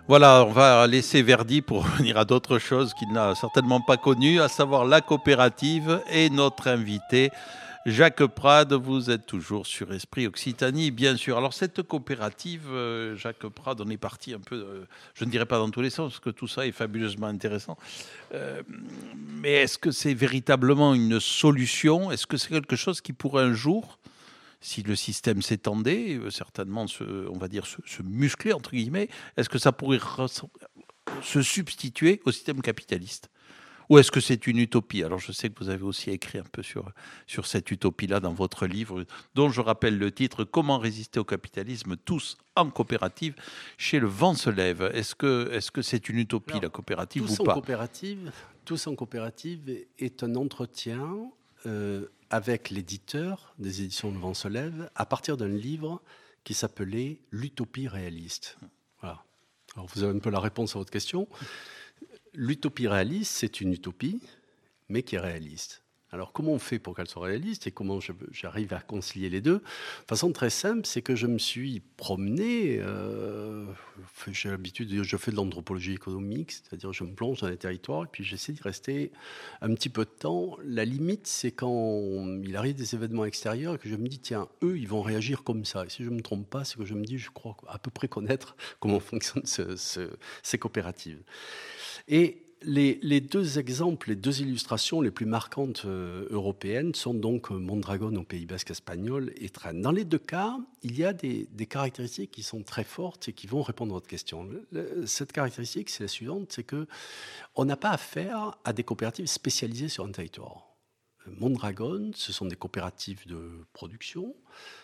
Voilà, on va laisser Verdi pour revenir à d'autres choses qu'il n'a certainement pas connues, à savoir la coopérative et notre invité, Jacques Prade. Vous êtes toujours sur Esprit Occitanie, bien sûr. Alors cette coopérative, euh, Jacques Prade, on est parti un peu, euh, je ne dirais pas dans tous les sens, parce que tout ça est fabuleusement intéressant. Euh, mais est-ce que c'est véritablement une solution ? Est-ce que c'est quelque chose qui pourrait un jour, si le système s'étendait, certainement, se, on va dire, se, se muscler, entre guillemets, est-ce que ça pourrait se substituer au système capitaliste ? Ou est-ce que c'est une utopie ? Alors, je sais que vous avez aussi écrit un peu sur, sur cette utopie-là dans votre livre, dont je rappelle le titre « Comment résister au capitalisme, tous en coopérative » chez Le Vent se lève. Est-ce que, est-ce que c'est une utopie, alors, la coopérative, tous ou pas ? en coopérative, Tous en coopérative est un entretien euh, avec l'éditeur des éditions Le Vent se lève à partir d'un livre qui s'appelait « L'utopie réaliste ». Voilà. Alors, vous avez un peu la réponse à votre question. L'utopie réaliste, c'est une utopie, mais qui est réaliste. Alors, comment on fait pour qu'elle soit réaliste et comment je, j'arrive à concilier les deux ? De façon très simple, c'est que je me suis promené, euh, j'ai l'habitude de dire, je fais de l'anthropologie économique, c'est-à-dire je me plonge dans les territoires et puis j'essaie d'y rester un petit peu de temps. La limite, c'est quand il arrive des événements extérieurs et que je me dis, tiens, eux, ils vont réagir comme ça. Et si je ne me trompe pas, c'est que je me dis, je crois à peu près connaître comment fonctionnent ce, ce, ces coopératives. Et les, les deux exemples, les deux illustrations les plus marquantes euh, européennes sont donc Mondragon au Pays Basque espagnol et Trènes. Dans les deux cas, il y a des, des caractéristiques qui sont très fortes et qui vont répondre à votre question. Le, cette caractéristique, c'est la suivante, c'est qu'on n'a pas affaire à des coopératives spécialisées sur un territoire. Mondragon, ce sont des coopératives de production,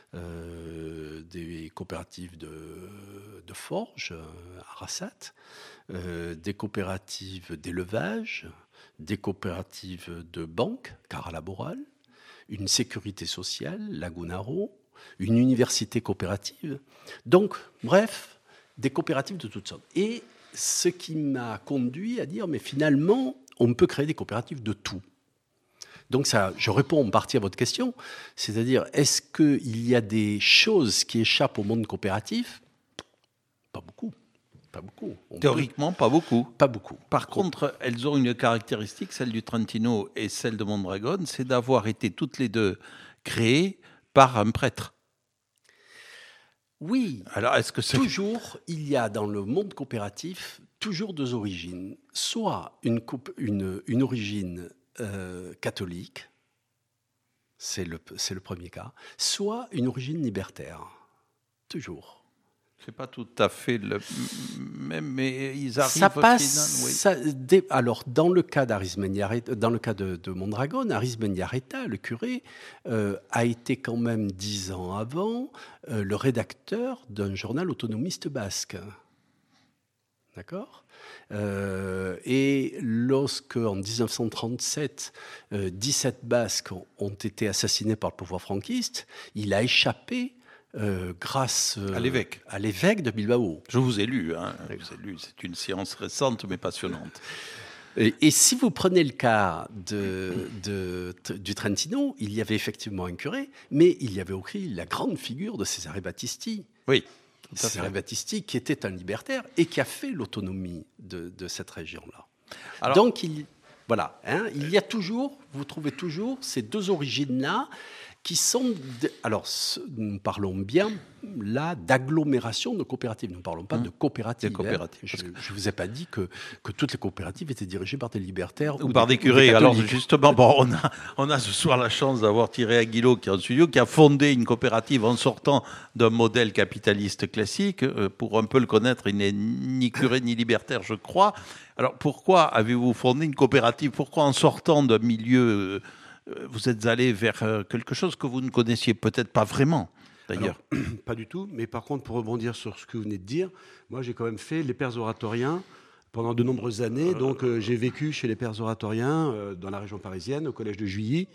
euh, des coopératives de, de forge, à Rassat, euh, des coopératives d'élevage, des coopératives de banque, Cara Laboral, une sécurité sociale, Lagunaro, une université coopérative. Donc, bref, des coopératives de toutes sortes. Et ce qui m'a conduit à dire, mais finalement, on peut créer des coopératives de tout. Donc ça, je réponds en partie à votre question, c'est-à-dire, est-ce qu'il y a des choses qui échappent au monde coopératif ? Pas beaucoup. Pas beaucoup. On Théoriquement, peut... pas beaucoup. Pas beaucoup. Par contre, elles ont une caractéristique, celle du Trentino et celle de Mondragon, c'est d'avoir été toutes les deux créées par un prêtre. Oui. Alors, est-ce que c'est... Toujours, il y a dans le monde coopératif toujours deux origines. Soit une, une, une origine euh, catholique, c'est le, c'est le premier cas, soit une origine libertaire. Toujours. C'est pas tout à fait le même, mais ils arrivent. Ça passe. Final, oui. Ça, des, alors, dans le cas d'Arismendi-Arreta, dans le cas de, de Mondragon, Arismendi-Arreta, le curé, euh, a été quand même dix ans avant euh, le rédacteur d'un journal autonomiste basque. D'accord ? Euh, et lorsque, en dix-neuf cent trente-sept, euh, dix-sept Basques ont, ont été assassinés par le pouvoir franquiste, il a échappé. Euh, grâce euh, à l'évêque. à l'évêque de Bilbao. Je vous ai lu, hein. Je vous ai lu. C'est une séance récente mais passionnante. Et, et si vous prenez le cas de, de, de, du Trentino, il y avait effectivement un curé, mais il y avait aussi la grande figure de Cesare Battisti. Oui. Cesare Battisti, qui était un libertaire et qui a fait l'autonomie de, de cette région-là. Alors, donc, il, voilà, hein, il y a toujours, vous trouvez toujours ces deux origines-là qui sont... De, alors, nous parlons bien, là, d'agglomération de coopératives. Nous ne parlons pas mmh. de coopératives. De coopératives. Hein. Je ne vous ai pas dit que, que toutes les coopératives étaient dirigées par des libertaires. Ou, ou par des, des curés. Des alors, justement, bon, on, a, on a ce soir la chance d'avoir Thierry Aguilot, qui est en studio, qui a fondé une coopérative en sortant d'un modèle capitaliste classique. Pour un peu le connaître, il n'est ni curé ni libertaire, je crois. Alors, pourquoi avez-vous fondé une coopérative ? Pourquoi, en sortant d'un milieu... vous êtes allé vers quelque chose que vous ne connaissiez peut-être pas vraiment, d'ailleurs. Alors, pas du tout, mais par contre, pour rebondir sur ce que vous venez de dire, moi, j'ai quand même fait les Pères oratoriens pendant de nombreuses années. Donc, euh, j'ai vécu chez les Pères oratoriens euh, dans la région parisienne, au collège de Juilly.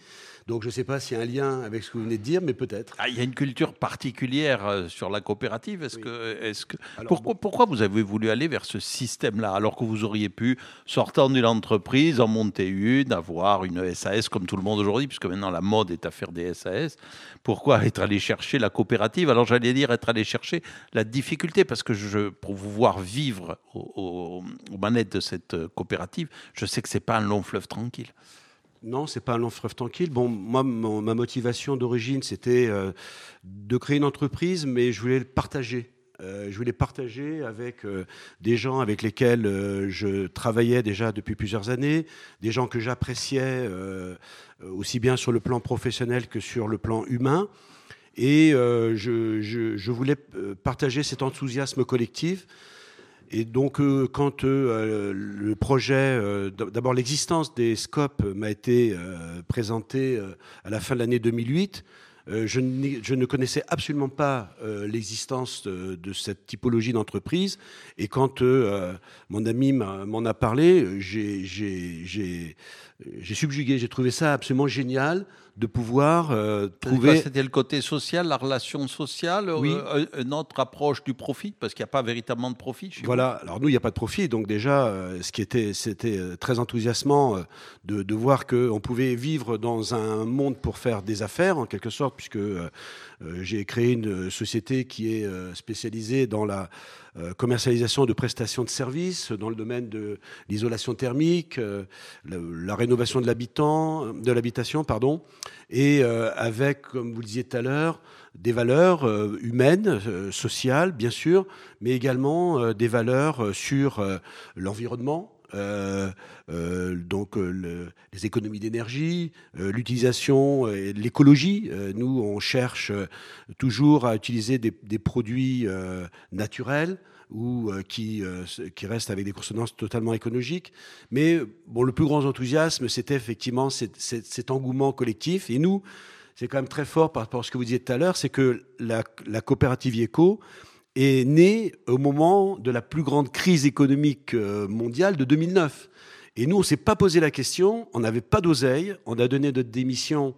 Donc je ne sais pas s'il y a un lien avec ce que vous venez de dire, mais peut-être. Ah, il y a une culture particulière euh, sur la coopérative. Est-ce Oui. que, est-ce que, Alors, pourquoi, bon. pourquoi vous avez voulu aller vers ce système-là, alors que vous auriez pu, sortant d'une entreprise, en monter une, avoir une S A S comme tout le monde aujourd'hui, puisque maintenant la mode est à faire des S A S. Pourquoi être allé chercher la coopérative? Alors j'allais dire être allé chercher la difficulté, parce que je, pour vous voir vivre au- au- aux manettes de cette coopérative, je sais que c'est pas un long fleuve tranquille. Non, c'est pas un long fleuve tranquille. Bon, moi, mon- ma motivation d'origine, c'était euh, de créer une entreprise, mais je voulais le partager. Euh, je voulais partager avec euh, des gens avec lesquels euh, je travaillais déjà depuis plusieurs années, des gens que j'appréciais euh, aussi bien sur le plan professionnel que sur le plan humain. Et euh, je, je- je voulais euh, partager cet enthousiasme collectif. Et donc, euh, quand euh, le projet, euh, d'abord l'existence des scopes m'a été euh, présentée euh, à la fin de l'année deux mille huit, euh, je, n'ai- je ne connaissais absolument pas euh, l'existence de, de cette typologie d'entreprise. Et quand euh, mon ami m'a- m'en a parlé, j'ai j'ai- j'ai- j'ai subjugué. J'ai trouvé ça absolument génial de pouvoir euh, C'est quoi, trouver. c'était le côté social, la relation sociale, Oui. euh, une autre approche du profit, parce qu'il n'y a pas véritablement de profit chez Voilà, alors nous, il n'y a pas de profit, donc déjà, euh, ce qui était, c'était euh, très enthousiasmant euh, de, de voir qu'on pouvait vivre dans un monde pour faire des affaires, en quelque sorte, puisque euh, euh, j'ai créé une société qui est euh, spécialisée dans la euh, commercialisation de prestations de services, dans le domaine de l'isolation thermique, euh, la, la rénovation de l'habitant, de l'habitation, pardon, et euh, avec, comme vous le disiez tout à l'heure, des valeurs euh, humaines, euh, sociales, bien sûr, mais également euh, des valeurs euh, sur euh, l'environnement, euh, euh, donc euh, le- les économies d'énergie, euh, l'utilisation et l'écologie. Euh, nous, on cherche euh, toujours à utiliser des, des produits euh, naturels ou euh, qui, euh, qui restent avec des consonances totalement écologiques. Mais bon, le plus grand enthousiasme, c'était effectivement cet, cet- cet engouement collectif. Et nous, c'est quand même très fort par rapport à ce que vous disiez tout à l'heure, c'est que la, la coopérative IECO est née au moment de la plus grande crise économique euh, mondiale de deux mille neuf. Et nous, on ne s'est pas posé la question, on n'avait pas d'oseille, on a donné notre démission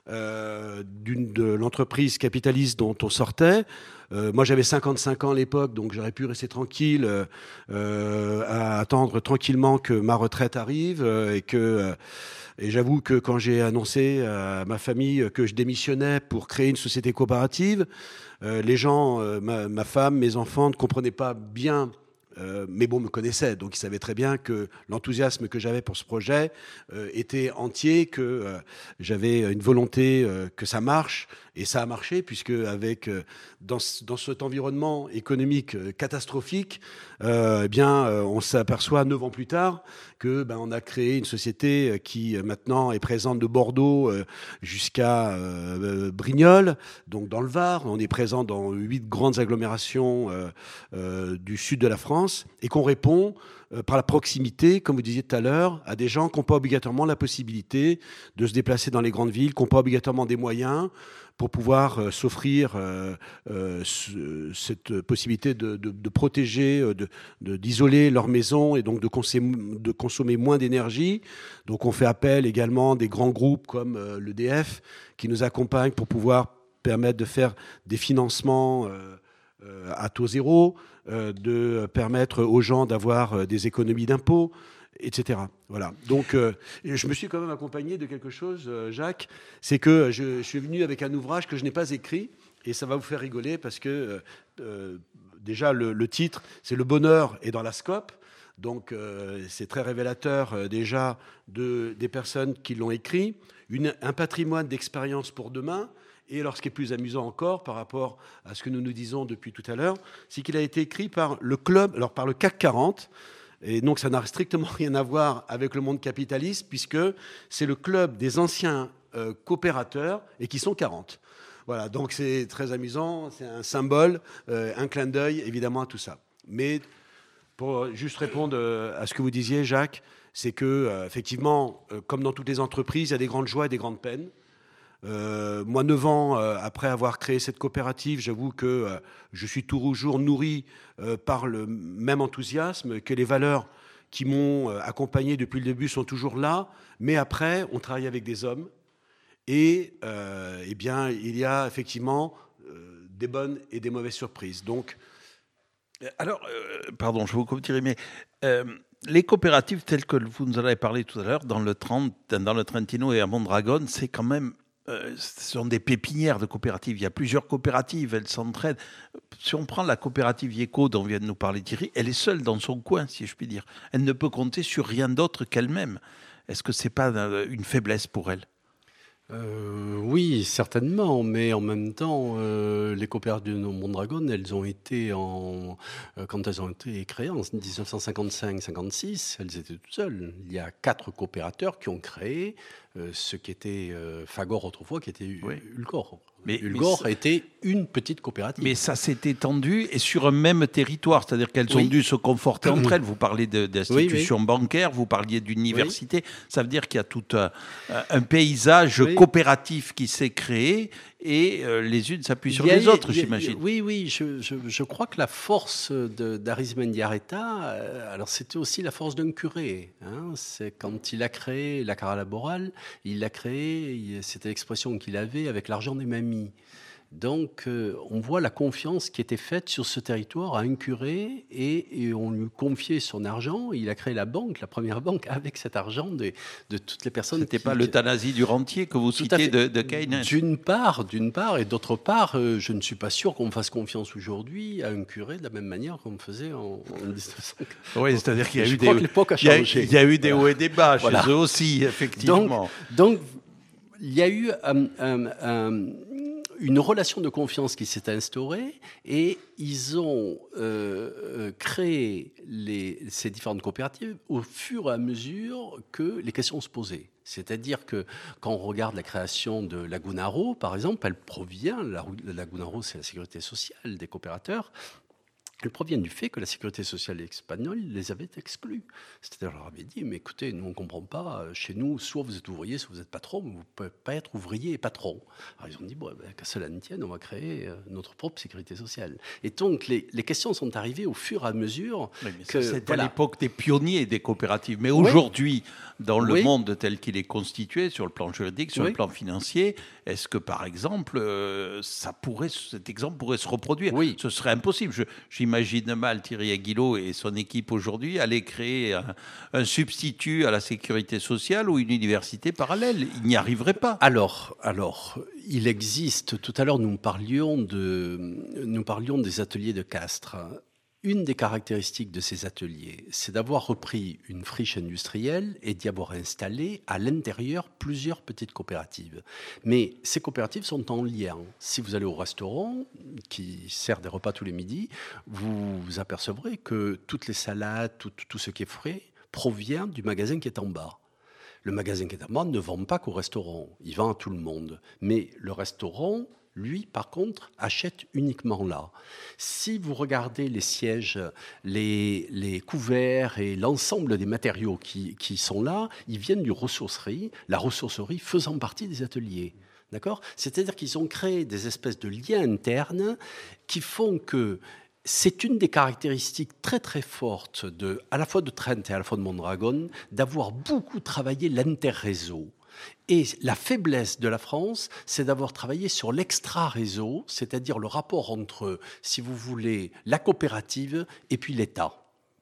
euh, d'une, de l'entreprise capitaliste dont on sortait. Euh, moi, j'avais cinquante-cinq ans à l'époque, donc j'aurais pu rester tranquille, euh, euh, à attendre tranquillement que ma retraite arrive euh, et que... Euh, et j'avoue que quand j'ai annoncé à ma famille que je démissionnais pour créer une société coopérative, euh, les gens, euh, ma, ma femme, mes enfants ne comprenaient pas bien, euh, mais bon, me connaissaient. Donc ils savaient très bien que l'enthousiasme que j'avais pour ce projet euh, était entier, que euh, j'avais une volonté euh, que ça marche. Et ça a marché, puisque avec, euh, dans, dans cet environnement économique euh, catastrophique, euh, eh bien, euh, on s'aperçoit neuf ans plus tard que ben, on a créé une société qui euh, maintenant est présente de Bordeaux euh, jusqu'à euh, Brignoles, donc dans le Var. On est présent dans huit grandes agglomérations euh, euh, du sud de la France, et qu'on répond euh, par la proximité, comme vous disiez tout à l'heure, à des gens qui n'ont pas obligatoirement la possibilité de se déplacer dans les grandes villes, qui n'ont pas obligatoirement des moyens pour pouvoir euh, s'offrir euh, euh, ce, cette possibilité de, de, de protéger, de, de, d'isoler leur maison et donc de consommer, de consommer moins d'énergie. Donc on fait appel également à des grands groupes comme euh, l'E D F qui nous accompagnent pour pouvoir permettre de faire des financements euh, euh, à taux zéro, euh, de permettre aux gens d'avoir euh, des économies d'impôts, et cetera. Voilà. Donc, euh, je me suis quand même accompagné de quelque chose, euh, Jacques, c'est que je, je suis venu avec un ouvrage que je n'ai pas écrit, et ça va vous faire rigoler parce que euh, euh, déjà le, le titre, c'est Le bonheur est dans la scope. Donc, euh, c'est très révélateur euh, déjà de, des personnes qui l'ont écrit, une, un patrimoine d'expérience pour demain. Et alors, ce qui est plus amusant encore par rapport à ce que nous nous disons depuis tout à l'heure, c'est qu'il a été écrit par le club, alors par le C A C quarante. Et donc, ça n'a strictement rien à voir avec le monde capitaliste, puisque c'est le club des anciens euh, coopérateurs, et qui sont quarante. Voilà, donc c'est très amusant, c'est un symbole, euh, un clin d'œil, évidemment, à tout ça. Mais pour juste répondre euh, à ce que vous disiez, Jacques, c'est que, euh, effectivement, euh, comme dans toutes les entreprises, il y a des grandes joies et des grandes peines. Euh, moi, neuf ans euh, après avoir créé cette coopérative, j'avoue que euh, je suis toujours nourri euh, par le même enthousiasme, que les valeurs qui m'ont euh, accompagné depuis le début sont toujours là. Mais après, on travaille avec des hommes. Et euh, eh bien, il y a effectivement euh, des bonnes et des mauvaises surprises. Donc, alors, euh, pardon, je vous coupe, mais euh, les coopératives telles que vous nous en avez parlé tout à l'heure, dans le Trent, dans le Trentino et à Mondragone, c'est quand même, euh, ce sont des pépinières de coopératives. Il y a plusieurs coopératives, elles s'entraident. Si on prend la coopérative Ieco dont vient de nous parler Thierry, elle est seule dans son coin, si je puis dire. Elle ne peut compter sur rien d'autre qu'elle-même. Est-ce que c'est pas une faiblesse pour elle ? Euh, oui, certainement, mais en même temps, euh, les coopératives de Mondragone, elles ont été en, euh, quand elles ont été créées en dix-neuf cent cinquante-cinq cinquante-six, elles étaient toutes seules. Il y a quatre coopérateurs qui ont créé euh, ce qui était euh, Fagor autrefois, qui était oui. Ulcor. Mais, Ulcor mais était une petite coopérative. Mais ça s'est étendu et sur un même territoire, c'est-à-dire qu'elles oui. ont dû se conforter entre elles. Vous parlez d'institutions oui, oui. bancaires, vous parliez d'universités. Oui. Ça veut dire qu'il y a tout un, un paysage oui. coopératif qui s'est créé et euh, les unes s'appuient sur les autres, j'imagine. Oui, oui, je, je, je crois que la force d'Arizmendiarreta, euh, alors c'était aussi la force d'un curé. Hein, c'est quand il a créé la Cara Laborale, il l'a créé, c'était l'expression qu'il avait avec l'argent des mamies. Donc, euh, on voit la confiance qui était faite sur ce territoire à un curé et, et on lui confiait son argent. Il a créé la banque, la première banque, avec cet argent de, de toutes les personnes. C'était qui, pas l'euthanasie du rentier que vous citez de, de Keynes. D'une part, d'une part, et d'autre part, euh, je ne suis pas sûr qu'on fasse confiance aujourd'hui à un curé de la même manière qu'on faisait en, en dix-neuf cent. Oui, c'est-à-dire qu'il y a je eu des, que l'époque a changé. Il y a, il y a eu des hauts et des bas voilà. chez eux aussi, effectivement. Donc, donc il y a eu un, un, un une relation de confiance qui s'est instaurée et ils ont euh, créé les, ces différentes coopératives au fur et à mesure que les questions se posaient. C'est-à-dire que quand on regarde la création de Lagunaro, par exemple, elle provient, la, Lagunaro c'est la sécurité sociale des coopérateurs, elles proviennent du fait que la sécurité sociale espagnole les avait exclus. C'est-à-dire, on leur avait dit, mais écoutez, nous on ne comprend pas, chez nous, soit vous êtes ouvrier, soit vous êtes patron, mais vous ne pouvez pas être ouvrier et patron. Alors ils ont dit, bon, ben, qu'à cela ne tienne, on va créer notre propre sécurité sociale. Et donc, les, les questions sont arrivées au fur et à mesure. Oui, mais que, c'était voilà. à l'époque des pionniers des coopératives. Mais aujourd'hui, oui. dans le oui. monde tel qu'il est constitué, sur le plan juridique, sur oui. le plan financier, est-ce que, par exemple, euh, ça pourrait, cet exemple pourrait se reproduire ? Oui. Ce serait impossible. Je, j'imagine mal Thierry Aguilot et son équipe aujourd'hui aller créer un, un substitut à la sécurité sociale ou une université parallèle. Ils n'y arriveraient pas. Alors, alors, il existe, tout à l'heure nous parlions, de, nous parlions des ateliers de Castres. Une des caractéristiques de ces ateliers, c'est d'avoir repris une friche industrielle et d'y avoir installé à l'intérieur plusieurs petites coopératives. Mais ces coopératives sont en lien. Si vous allez au restaurant, qui sert des repas tous les midis, vous vous apercevrez que toutes les salades, tout, tout ce qui est frais, provient du magasin qui est en bas. Le magasin qui est en bas ne vend pas qu'au restaurant, il vend à tout le monde. Mais le restaurant, lui, par contre, achète uniquement là. Si vous regardez les sièges, les, les couverts et l'ensemble des matériaux qui, qui sont là, ils viennent du ressourcerie, la ressourcerie faisant partie des ateliers. D'accord ? C'est-à-dire qu'ils ont créé des espèces de liens internes qui font que c'est une des caractéristiques très très fortes de, à la fois de Trent et à la fois de Mondragone, d'avoir beaucoup travaillé l'interréseau. Et la faiblesse de la France, c'est d'avoir travaillé sur l'extra-réseau, c'est-à-dire le rapport entre, si vous voulez, la coopérative et puis l'État.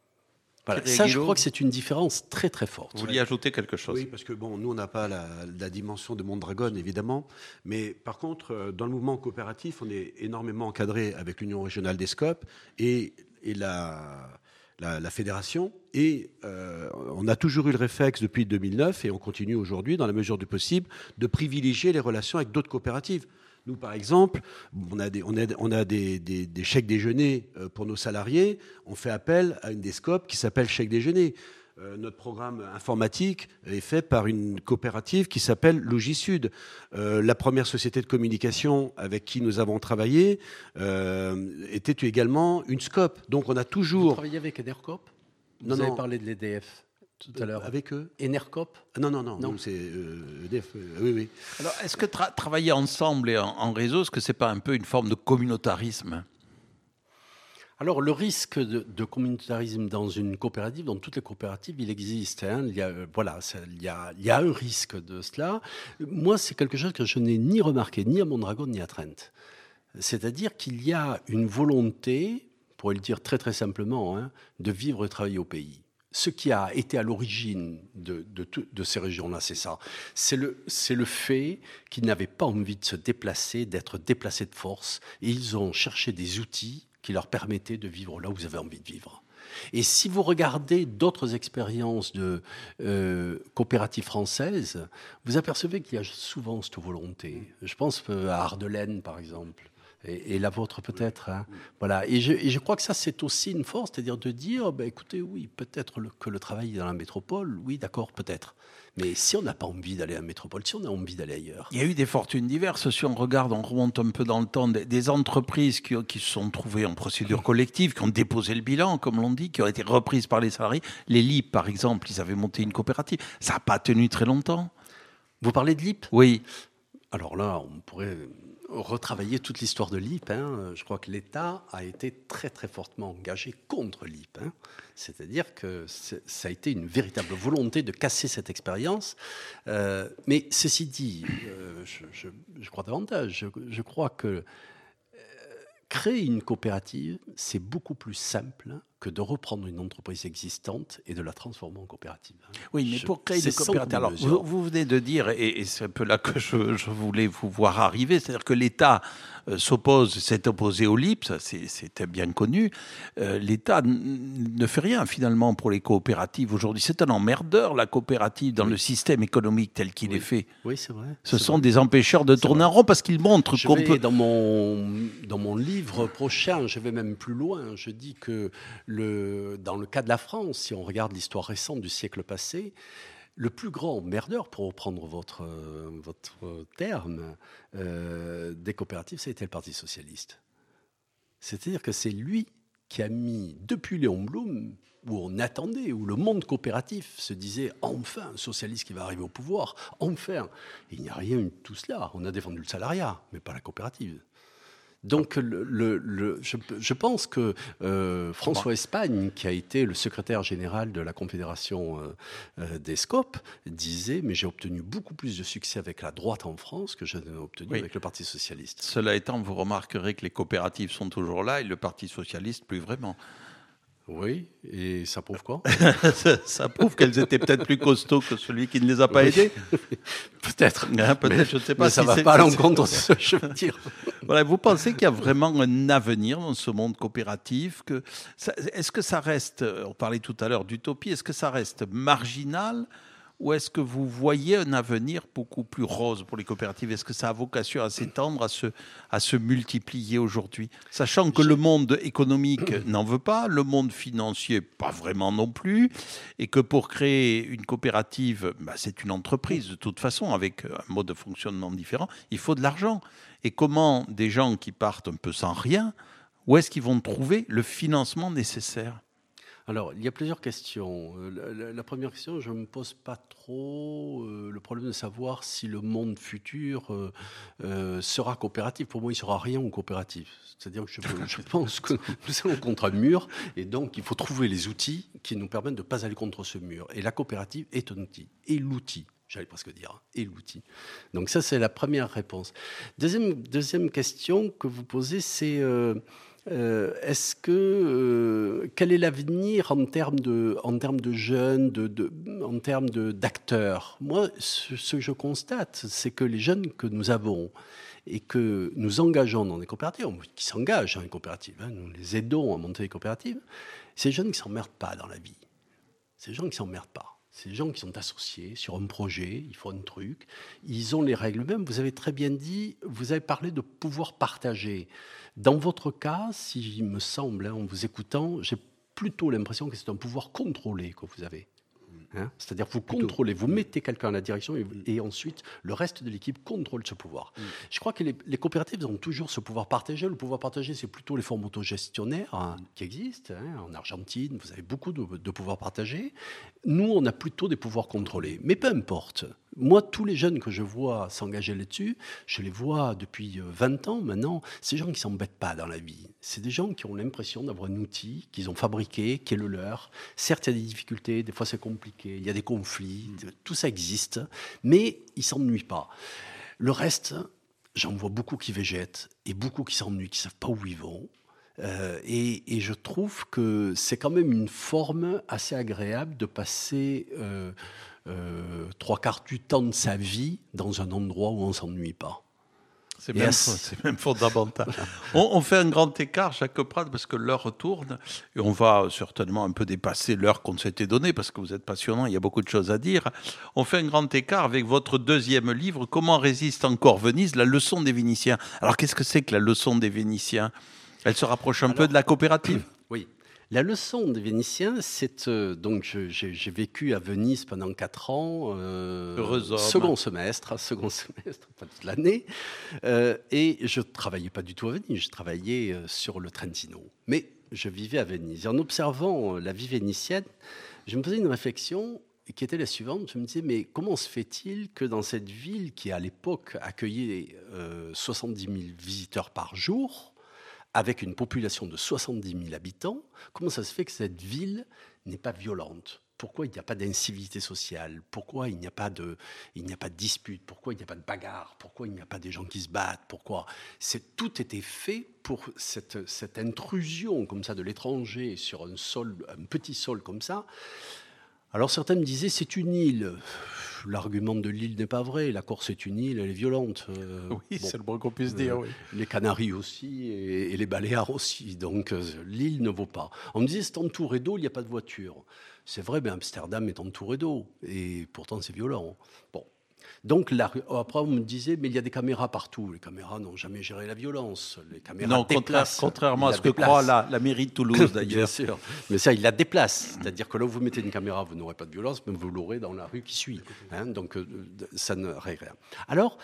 Voilà. Ça, je crois que c'est une différence très très forte. Vous vouliez ajouter quelque chose ? Oui, parce que bon, nous, on n'a pas la, la dimension de Mondragone, évidemment. Mais par contre, dans le mouvement coopératif, on est énormément encadré avec l'Union régionale des SCOP et, et la... La, la fédération, et euh, on a toujours eu le réflexe depuis deux mille neuf, et on continue aujourd'hui, dans la mesure du possible, de privilégier les relations avec d'autres coopératives. Nous, par exemple, on a des, on a, on a des, des, des chèques déjeuner pour nos salariés, on fait appel à une des SCOP qui s'appelle chèque déjeuner. Euh, notre programme informatique est fait par une coopérative qui s'appelle Logisud. Euh, la première société de communication avec qui nous avons travaillé euh, était également une SCOP. Donc on a toujours... Vous travaillez avec Enercop ? Vous non, avez non. parlé de l'E D F tout à l'heure. Avec eux ? Enercop ? Non, non, non, non. Nous, c'est euh, E D F. Euh, oui, oui. Alors, est-ce que tra- travailler ensemble et en, en réseau, est-ce que c'est pas un peu une forme de communautarisme ? Alors, le risque de, de communautarisme dans une coopérative, dans toutes les coopératives, il existe. Hein. Il y a, euh, voilà, ça, il, y a, il y a un risque de cela. Moi, c'est quelque chose que je n'ai ni remarqué, ni à Mondragon, ni à Trent. C'est-à-dire qu'il y a une volonté, pour le dire très très simplement, hein, de vivre et travailler au pays. Ce qui a été à l'origine de, de, de ces régions-là, c'est ça. C'est le, c'est le fait qu'ils n'avaient pas envie de se déplacer, d'être déplacés de force. Et ils ont cherché des outils qui leur permettaient de vivre là où vous avez envie de vivre. Et si vous regardez d'autres expériences de euh, coopératives françaises, vous apercevez qu'il y a souvent cette volonté. Je pense à Ardelaine, par exemple. Et, et la vôtre peut-être. Hein. Voilà. Et je, et je crois que ça, c'est aussi une force, c'est-à-dire de dire, ben, écoutez, oui, peut-être le, que le travail est dans la métropole, oui, d'accord, peut-être. Mais si on n'a pas envie d'aller à la métropole, si on a envie d'aller ailleurs. Il y a eu des fortunes diverses. Si on regarde, on remonte un peu dans le temps, des, des entreprises qui, qui se sont trouvées en procédure collective, qui ont déposé le bilan, comme l'on dit, qui ont été reprises par les salariés. Les L I P, par exemple, ils avaient monté une coopérative. Ça n'a pas tenu très longtemps. Vous parlez de L I P ? Oui. Alors là, on pourrait retravailler toute l'histoire de l'I P. Hein. Je crois que l'État a été très très fortement engagé contre l'I P. Hein. C'est-à-dire que c'est, ça a été une véritable volonté de casser cette expérience. Euh, mais ceci dit, euh, je, je, je crois davantage. Je, je crois que euh, créer une coopérative, c'est beaucoup plus simple que de reprendre une entreprise existante et de la transformer en coopérative. Oui, mais je, pour créer une coopérative, alors vous, vous venez de dire, et, et c'est un peu là que je, je voulais vous voir arriver, c'est-à-dire que l'État euh, s'oppose, s'est opposé au L I P, ça c'est, c'était bien connu. Euh, L'État n- ne fait rien finalement pour les coopératives aujourd'hui. C'est un emmerdeur, la coopérative, dans oui. le système économique tel qu'il oui. est fait. Oui, c'est vrai. Ce c'est sont vrai. des empêcheurs de c'est tourner vrai. en rond parce qu'ils montrent je qu'on vais, peut... Dans mon, dans mon livre prochain, je vais même plus loin. Je dis que Le, dans le cas de la France, si on regarde l'histoire récente du siècle passé, le plus grand merdeur, pour reprendre votre, euh, votre terme, euh, des coopératives, ça a été le Parti socialiste. C'est-à-dire que c'est lui qui a mis, depuis Léon Blum, où on attendait, où le monde coopératif se disait « enfin, un socialiste qui va arriver au pouvoir, enfin ». Il n'y a rien eu de tout cela. On a défendu le salariat, mais pas la coopérative. Donc, le, le, le, je, je pense que euh, François Espagne, qui a été le secrétaire général de la Confédération euh, euh, des SCOP, disait « mais j'ai obtenu beaucoup plus de succès avec la droite en France que je n'ai obtenu oui. avec le Parti socialiste ». Cela étant, vous remarquerez que les coopératives sont toujours là et le Parti socialiste plus vraiment. Oui, et ça prouve quoi? ça, ça prouve qu'elles étaient peut-être plus costauds que celui qui ne les a pas oui. aidées. Peut-être. Hein, peut-être, mais, je ne sais pas. Mais si ça ne va c'est, pas à l'encontre de ce que je veux dire. Voilà, vous pensez qu'il y a vraiment un avenir dans ce monde coopératif que ça, est-ce que ça reste, on parlait tout à l'heure d'utopie, est-ce que ça reste marginal ou est-ce que vous voyez un avenir beaucoup plus rose pour les coopératives? Est-ce que ça a vocation à s'étendre, à se, à se multiplier aujourd'hui? Sachant que le monde économique n'en veut pas, le monde financier pas vraiment non plus, et que pour créer une coopérative, bah, c'est une entreprise de toute façon, avec un mode de fonctionnement différent, il faut de l'argent. Et comment des gens qui partent un peu sans rien, où est-ce qu'ils vont trouver le financement nécessaire? Alors, il y a plusieurs questions. La, la, la première question, je ne me pose pas trop euh, le problème de savoir si le monde futur euh, euh, sera coopératif. Pour moi, il ne sera rien ou coopératif. C'est-à-dire que je, je pense que nous allons contre un mur et donc il faut trouver les outils qui nous permettent de ne pas aller contre ce mur. Et la coopérative est un outil, et l'outil. J'allais presque dire, et l'outil. Donc ça, c'est la première réponse. Deuxième, deuxième question que vous posez, c'est... Euh, Euh, est-ce que euh, quel est l'avenir en termes de en termes de jeunes, de, de, en termes de, d'acteurs? Moi, ce, ce que je constate, c'est que les jeunes que nous avons et que nous engageons dans des coopératives, qui s'engagent dans les coopératives, hein, nous les aidons à monter les coopératives, c'est des jeunes qui s'emmerdent pas dans la vie. C'est des gens qui s'emmerdent pas. C'est des gens qui sont associés sur un projet, ils font un truc, ils ont les règles même. Vous avez très bien dit, vous avez parlé de pouvoir partager. Dans votre cas, si il me semble, hein, en vous écoutant, j'ai plutôt l'impression que c'est un pouvoir contrôlé que vous avez. Hein, c'est-à-dire que vous plutôt. contrôlez, vous mettez quelqu'un à la direction et, et ensuite le reste de l'équipe contrôle ce pouvoir. Mm. Je crois que les, les coopératives ont toujours ce pouvoir partagé. Le pouvoir partagé, c'est plutôt les formes autogestionnaires hein, mm. qui existent. Hein. En Argentine, vous avez beaucoup de, de pouvoirs partagés. Nous, on a plutôt des pouvoirs contrôlés. Mais peu importe. Moi, tous les jeunes que je vois s'engager là-dessus, je les vois depuis vingt ans maintenant, ces gens qui ne s'embêtent pas dans la vie. C'est des gens qui ont l'impression d'avoir un outil qu'ils ont fabriqué, qui est le leur. Certes, il y a des difficultés, des fois c'est compliqué, il y a des conflits, mmh. tout ça existe, mais ils ne s'ennuient pas. Le reste, j'en vois beaucoup qui végètent et beaucoup qui s'ennuient, qui ne savent pas où ils vont. Euh, et, et je trouve que c'est quand même une forme assez agréable de passer... Euh, Euh, trois quarts du temps de sa vie dans un endroit où on ne s'ennuie pas. C'est même, c'est même fondamental. on, on fait un grand écart, Jacques Prat, parce que l'heure tourne et on va certainement un peu dépasser l'heure qu'on s'était donnée parce que vous êtes passionnant, il y a beaucoup de choses à dire. On fait un grand écart avec votre deuxième livre, Comment résiste encore Venise, la leçon des Vénitiens. Alors qu'est-ce que c'est que la leçon des Vénitiens ? Elle se rapproche un Alors, peu de la coopérative ? Oui. La leçon des Vénitiens, c'est euh, donc je, j'ai, j'ai vécu à Venise pendant quatre ans, euh, second semestre, second semestre, pas toute l'année, euh, et je travaillais pas du tout à Venise, je travaillais euh, sur le Trentino, mais je vivais à Venise. Et en observant la vie vénitienne, je me faisais une réflexion qui était la suivante. Je me disais, mais comment se fait-il que dans cette ville qui à l'époque accueillait euh, soixante-dix mille visiteurs par jour, avec une population de soixante-dix mille habitants, comment ça se fait que cette ville n'est pas violente ? Pourquoi il n'y a pas d'incivilité sociale ? Pourquoi il n'y a pas de, il n'y a pas de dispute ? Pourquoi il n'y a pas de bagarre ? Pourquoi il n'y a pas des gens qui se battent ? Pourquoi ? C'est, tout était fait pour cette, cette intrusion comme ça de l'étranger sur un sol, un petit sol comme ça. Alors certains me disaient, c'est une île. L'argument de l'île n'est pas vrai. La Corse est une île, elle est violente. Euh, oui, bon, c'est le moins qu'on puisse dire. Euh, oui. Les Canaries aussi et, et les Baléares aussi. Donc euh, l'île ne vaut pas. On me disait, c'est entouré d'eau, il n'y a pas de voiture. C'est vrai, mais Amsterdam est entouré d'eau. Et pourtant, c'est violent. Bon. Donc là, après, on me disait, mais il y a des caméras partout. Les caméras n'ont jamais géré la violence. Les caméras non, déplacent. Contrairement à ce que croit la, la mairie de Toulouse, d'ailleurs. Bien sûr. Mais ça, il la déplace. C'est-à-dire que là où vous mettez une caméra, vous n'aurez pas de violence, mais vous l'aurez dans la rue qui suit. Hein, donc, euh, ça ne règle rien. Alors,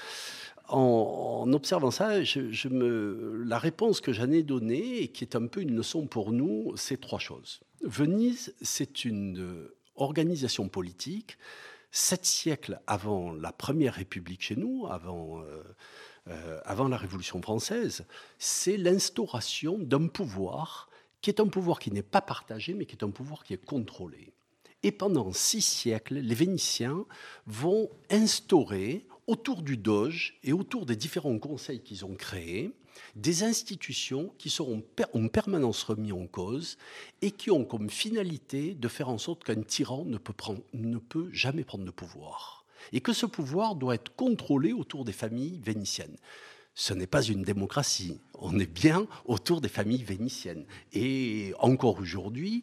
en, en observant ça, je, je me, la réponse que j'en ai donnée, et qui est un peu une leçon pour nous, c'est trois choses. Venise, c'est une organisation politique sept siècles avant la Première République chez nous, avant, euh, euh, avant la Révolution française, c'est l'instauration d'un pouvoir qui est un pouvoir qui n'est pas partagé, mais qui est un pouvoir qui est contrôlé. Et pendant six siècles, les Vénitiens vont instaurer, autour du Doge et autour des différents conseils qu'ils ont créés, des institutions qui seront en permanence remises en cause et qui ont comme finalité de faire en sorte qu'un tyran ne peut, prendre, ne peut jamais prendre de pouvoir. Et que ce pouvoir doit être contrôlé autour des familles vénitiennes. Ce n'est pas une démocratie, on est bien autour des familles vénitiennes. Et encore aujourd'hui,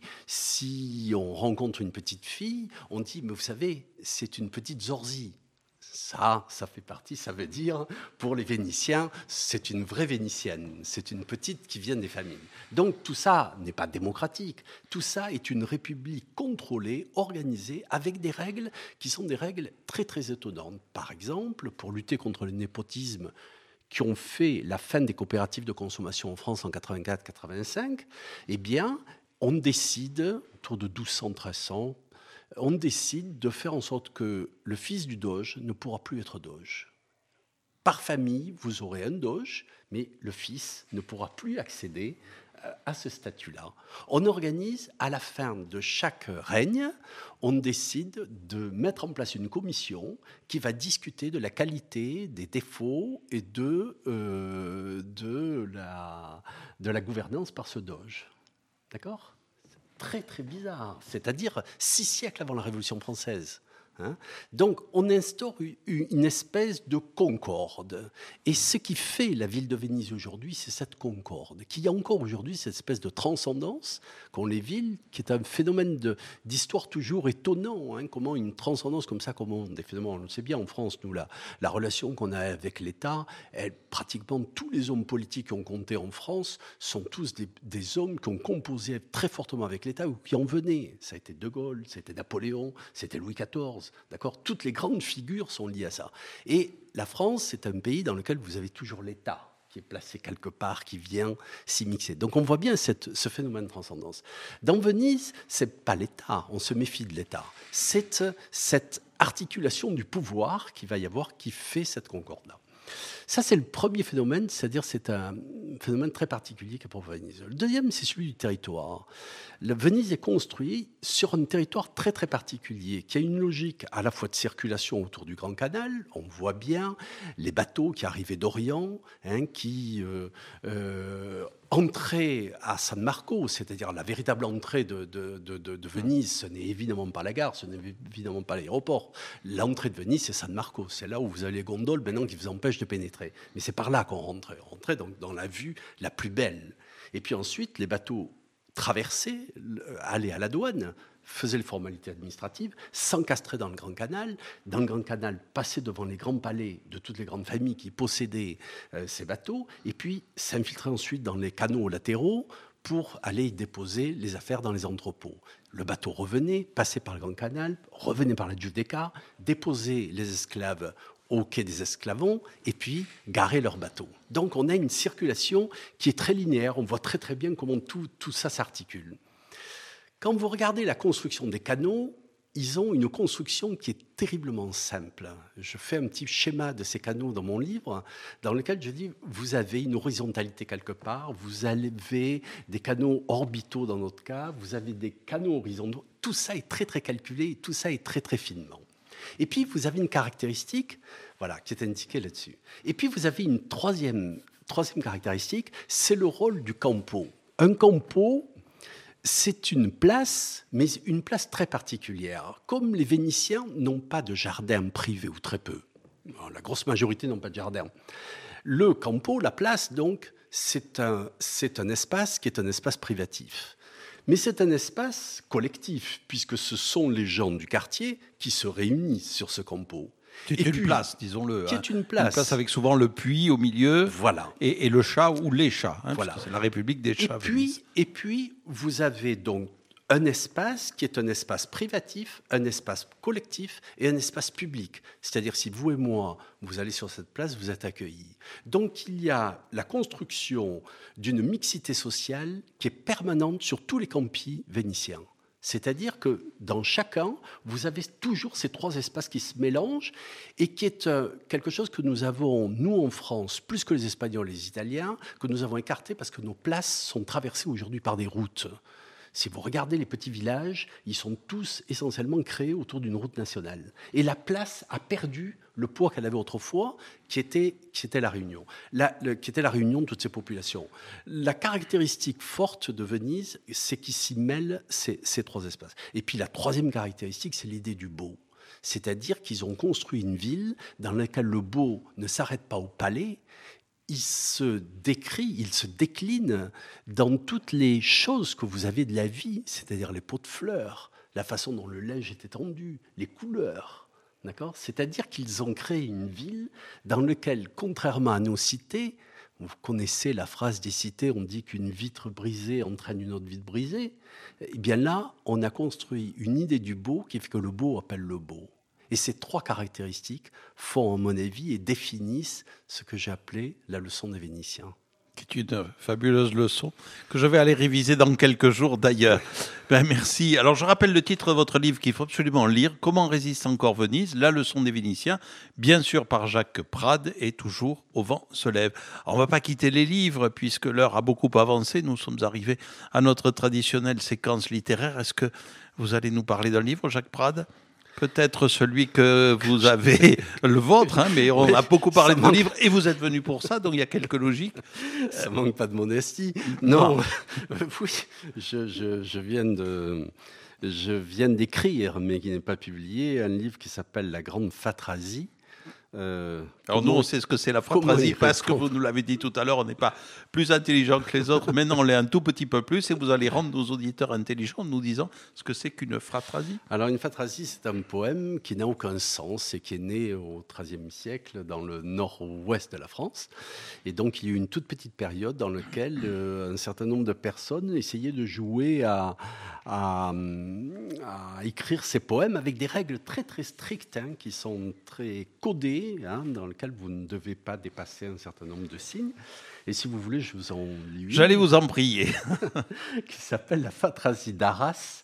si on rencontre une petite fille, on dit, mais vous savez, c'est une petite Zorzi. Ça, ça fait partie, ça veut dire, pour les Vénitiens, c'est une vraie Vénitienne, c'est une petite qui vient des familles. Donc tout ça n'est pas démocratique, tout ça est une république contrôlée, organisée, avec des règles qui sont des règles très très étonnantes. Par exemple, pour lutter contre le népotisme, qui ont fait la fin des coopératives de consommation en France en quatre-vingt-quatre quatre-vingt-cinq, eh bien, on décide, autour de douze cents treize cents, on décide de faire en sorte que le fils du doge ne pourra plus être doge. Par famille, vous aurez un doge, mais le fils ne pourra plus accéder à ce statut-là. On organise, à la fin de chaque règne, on décide de mettre en place une commission qui va discuter de la qualité, des défauts et de, euh, de, la, de la gouvernance par ce doge. D'accord ? Très, très bizarre. C'est-à-dire six siècles avant la Révolution française. Hein. Donc, on instaure une espèce de concorde. Et ce qui fait la ville de Venise aujourd'hui, c'est cette concorde. Qu'il y a encore aujourd'hui cette espèce de transcendance qu'ont les villes, qui est un phénomène de, d'histoire toujours étonnant. Hein. Comment une transcendance comme ça, comment des phénomènes, on le sait bien en France, nous, la, la relation qu'on a avec l'État, elle, pratiquement tous les hommes politiques qui ont compté en France sont tous des, des hommes qui ont composé très fortement avec l'État ou qui en venaient. Ça a été De Gaulle, c'était Napoléon, c'était Louis quatorze. D'accord ? Toutes les grandes figures sont liées à ça. Et la France, c'est un pays dans lequel vous avez toujours l'État qui est placé quelque part, qui vient s'y mixer. Donc on voit bien cette, ce phénomène de transcendance. Dans Venise, c'est pas l'État, on se méfie de l'État. C'est cette articulation du pouvoir qu'il va y avoir qui fait cette concorde-là. Ça, c'est le premier phénomène, c'est-à-dire c'est un phénomène très particulier pour Venise. Le deuxième, c'est celui du territoire. Le Venise est construit sur un territoire très très particulier, qui a une logique à la fois de circulation autour du Grand Canal. On voit bien les bateaux qui arrivaient d'Orient, hein, qui euh, euh, entraient à San Marco, c'est-à-dire la véritable entrée de, de, de, de, de Venise. Ce n'est évidemment pas la gare, ce n'est évidemment pas l'aéroport. L'entrée de Venise, c'est San Marco. C'est là où vous avez les gondoles maintenant qui vous empêchent de pénétrer. Mais c'est par là qu'on rentrait. On rentrait donc dans la vue la plus belle. Et puis ensuite, les bateaux traversaient, allaient à la douane, faisaient les formalités administratives, s'encastraient dans le Grand Canal. Dans le Grand Canal, passaient devant les grands palais de toutes les grandes familles qui possédaient euh, ces bateaux, et puis s'infiltraient ensuite dans les canaux latéraux pour aller déposer les affaires dans les entrepôts. Le bateau revenait, passait par le Grand Canal, revenait par la Giudecca, déposait les esclaves au quai des Esclavons, et puis garer leur bateau. Donc on a une circulation qui est très linéaire, on voit très très bien comment tout, tout ça s'articule. Quand vous regardez la construction des canaux, ils ont une construction qui est terriblement simple. Je fais un petit schéma de ces canaux dans mon livre, dans lequel je dis, vous avez une horizontalité quelque part, vous avez des canaux orbitaux dans notre cas, vous avez des canaux horizontaux, tout ça est très très calculé, tout ça est très très finement. Et puis, vous avez une caractéristique, voilà, qui est indiquée là-dessus. Et puis, vous avez une troisième, troisième caractéristique, c'est le rôle du campo. Un campo, c'est une place, mais une place très particulière. Comme les Vénitiens n'ont pas de jardin privé, ou très peu, la grosse majorité n'ont pas de jardin. Le campo, la place, donc, c'est un, c'est un espace qui est un espace privatif. Mais c'est un espace collectif, puisque ce sont les gens du quartier qui se réunissent sur ce campo. C'est une puis, place, disons-le. Qui hein. est une place. Une place avec souvent le puits au milieu, voilà. et, et le chat ou les chats. Hein, voilà. C'est la République des chats. Et puis, et puis, vous avez donc un espace qui est un espace privatif, un espace collectif et un espace public. C'est-à-dire, si vous et moi, vous allez sur cette place, vous êtes accueillis. Donc, il y a la construction d'une mixité sociale qui est permanente sur tous les campi vénitiens. C'est-à-dire que dans chacun, vous avez toujours ces trois espaces qui se mélangent et qui est euh, quelque chose que nous avons, nous en France, plus que les Espagnols et les Italiens, que nous avons écarté parce que nos places sont traversées aujourd'hui par des routes. Si vous regardez les petits villages, ils sont tous essentiellement créés autour d'une route nationale. Et la place a perdu le poids qu'elle avait autrefois, qui était, qui était la réunion, la, le, qui était la réunion de toutes ces populations. La caractéristique forte de Venise, c'est qu'il s'y mêlent ces, ces trois espaces. Et puis la troisième caractéristique, c'est l'idée du beau. C'est-à-dire qu'ils ont construit une ville dans laquelle le beau ne s'arrête pas au palais. Il se décrit, il se décline dans toutes les choses que vous avez de la vie, c'est-à-dire les pots de fleurs, la façon dont le linge est étendu, les couleurs. D'accord ? C'est-à-dire qu'ils ont créé une ville dans laquelle, contrairement à nos cités, vous connaissez la phrase des cités, on dit qu'une vitre brisée entraîne une autre vitre brisée. Eh bien là, on a construit une idée du beau qui fait que le beau appelle le beau. Et ces trois caractéristiques font, à mon avis, et définissent ce que j'ai appelé la leçon des Vénitiens. Qui est une fabuleuse leçon que je vais aller réviser dans quelques jours d'ailleurs. Ben, merci. Alors je rappelle le titre de votre livre qu'il faut absolument lire, Comment résiste encore Venise, la leçon des Vénitiens, bien sûr par Jacques Prade et toujours Au vent se lève. Alors, on ne va pas quitter les livres puisque l'heure a beaucoup avancé. Nous sommes arrivés à notre traditionnelle séquence littéraire. Est-ce que vous allez nous parler d'un livre, Jacques Prade ? Peut-être celui que vous avez, le vôtre, hein, mais on a beaucoup parlé de vos livres et vous êtes venu pour ça, donc il y a quelques logiques. Ça manque pas de modestie. Non, non. Oui, je, je, je viens de, je viens d'écrire, mais qui n'est pas publié, un livre qui s'appelle La Grande Phatrasie. Euh, Alors nous, on sait ce que c'est la phatrasie parce que vous nous l'avez dit tout à l'heure, on n'est pas plus intelligent que les autres. Maintenant, on l'est un tout petit peu plus et vous allez rendre nos auditeurs intelligents en nous disant ce que c'est qu'une phatrasie. Alors une phatrasie, c'est un poème qui n'a aucun sens et qui est né au treizième siècle dans le nord-ouest de la France. Et donc, il y a eu une toute petite période dans laquelle euh, un certain nombre de personnes essayaient de jouer à, à, à écrire ses poèmes avec des règles très très strictes, hein, qui sont très codées, hein, dans lesquelles vous ne devez pas dépasser un certain nombre de signes. Et si vous voulez, je vous en lis une. J'allais vous en prier. Qui s'appelle la Phatrasie d'Arras.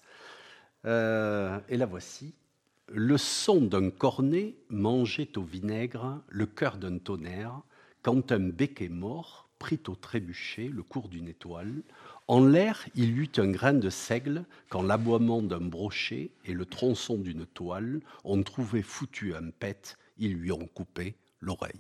Euh, et la voici. Le son d'un cornet mangeait au vinaigre le cœur d'un tonnerre, quand un bec est mort, prit au trébuchet le cours d'une étoile. En l'air, il y eut un grain de seigle, quand l'aboiement d'un brochet et le tronçon d'une toile ont trouvé foutu un pet, ils lui ont coupé l'oreille.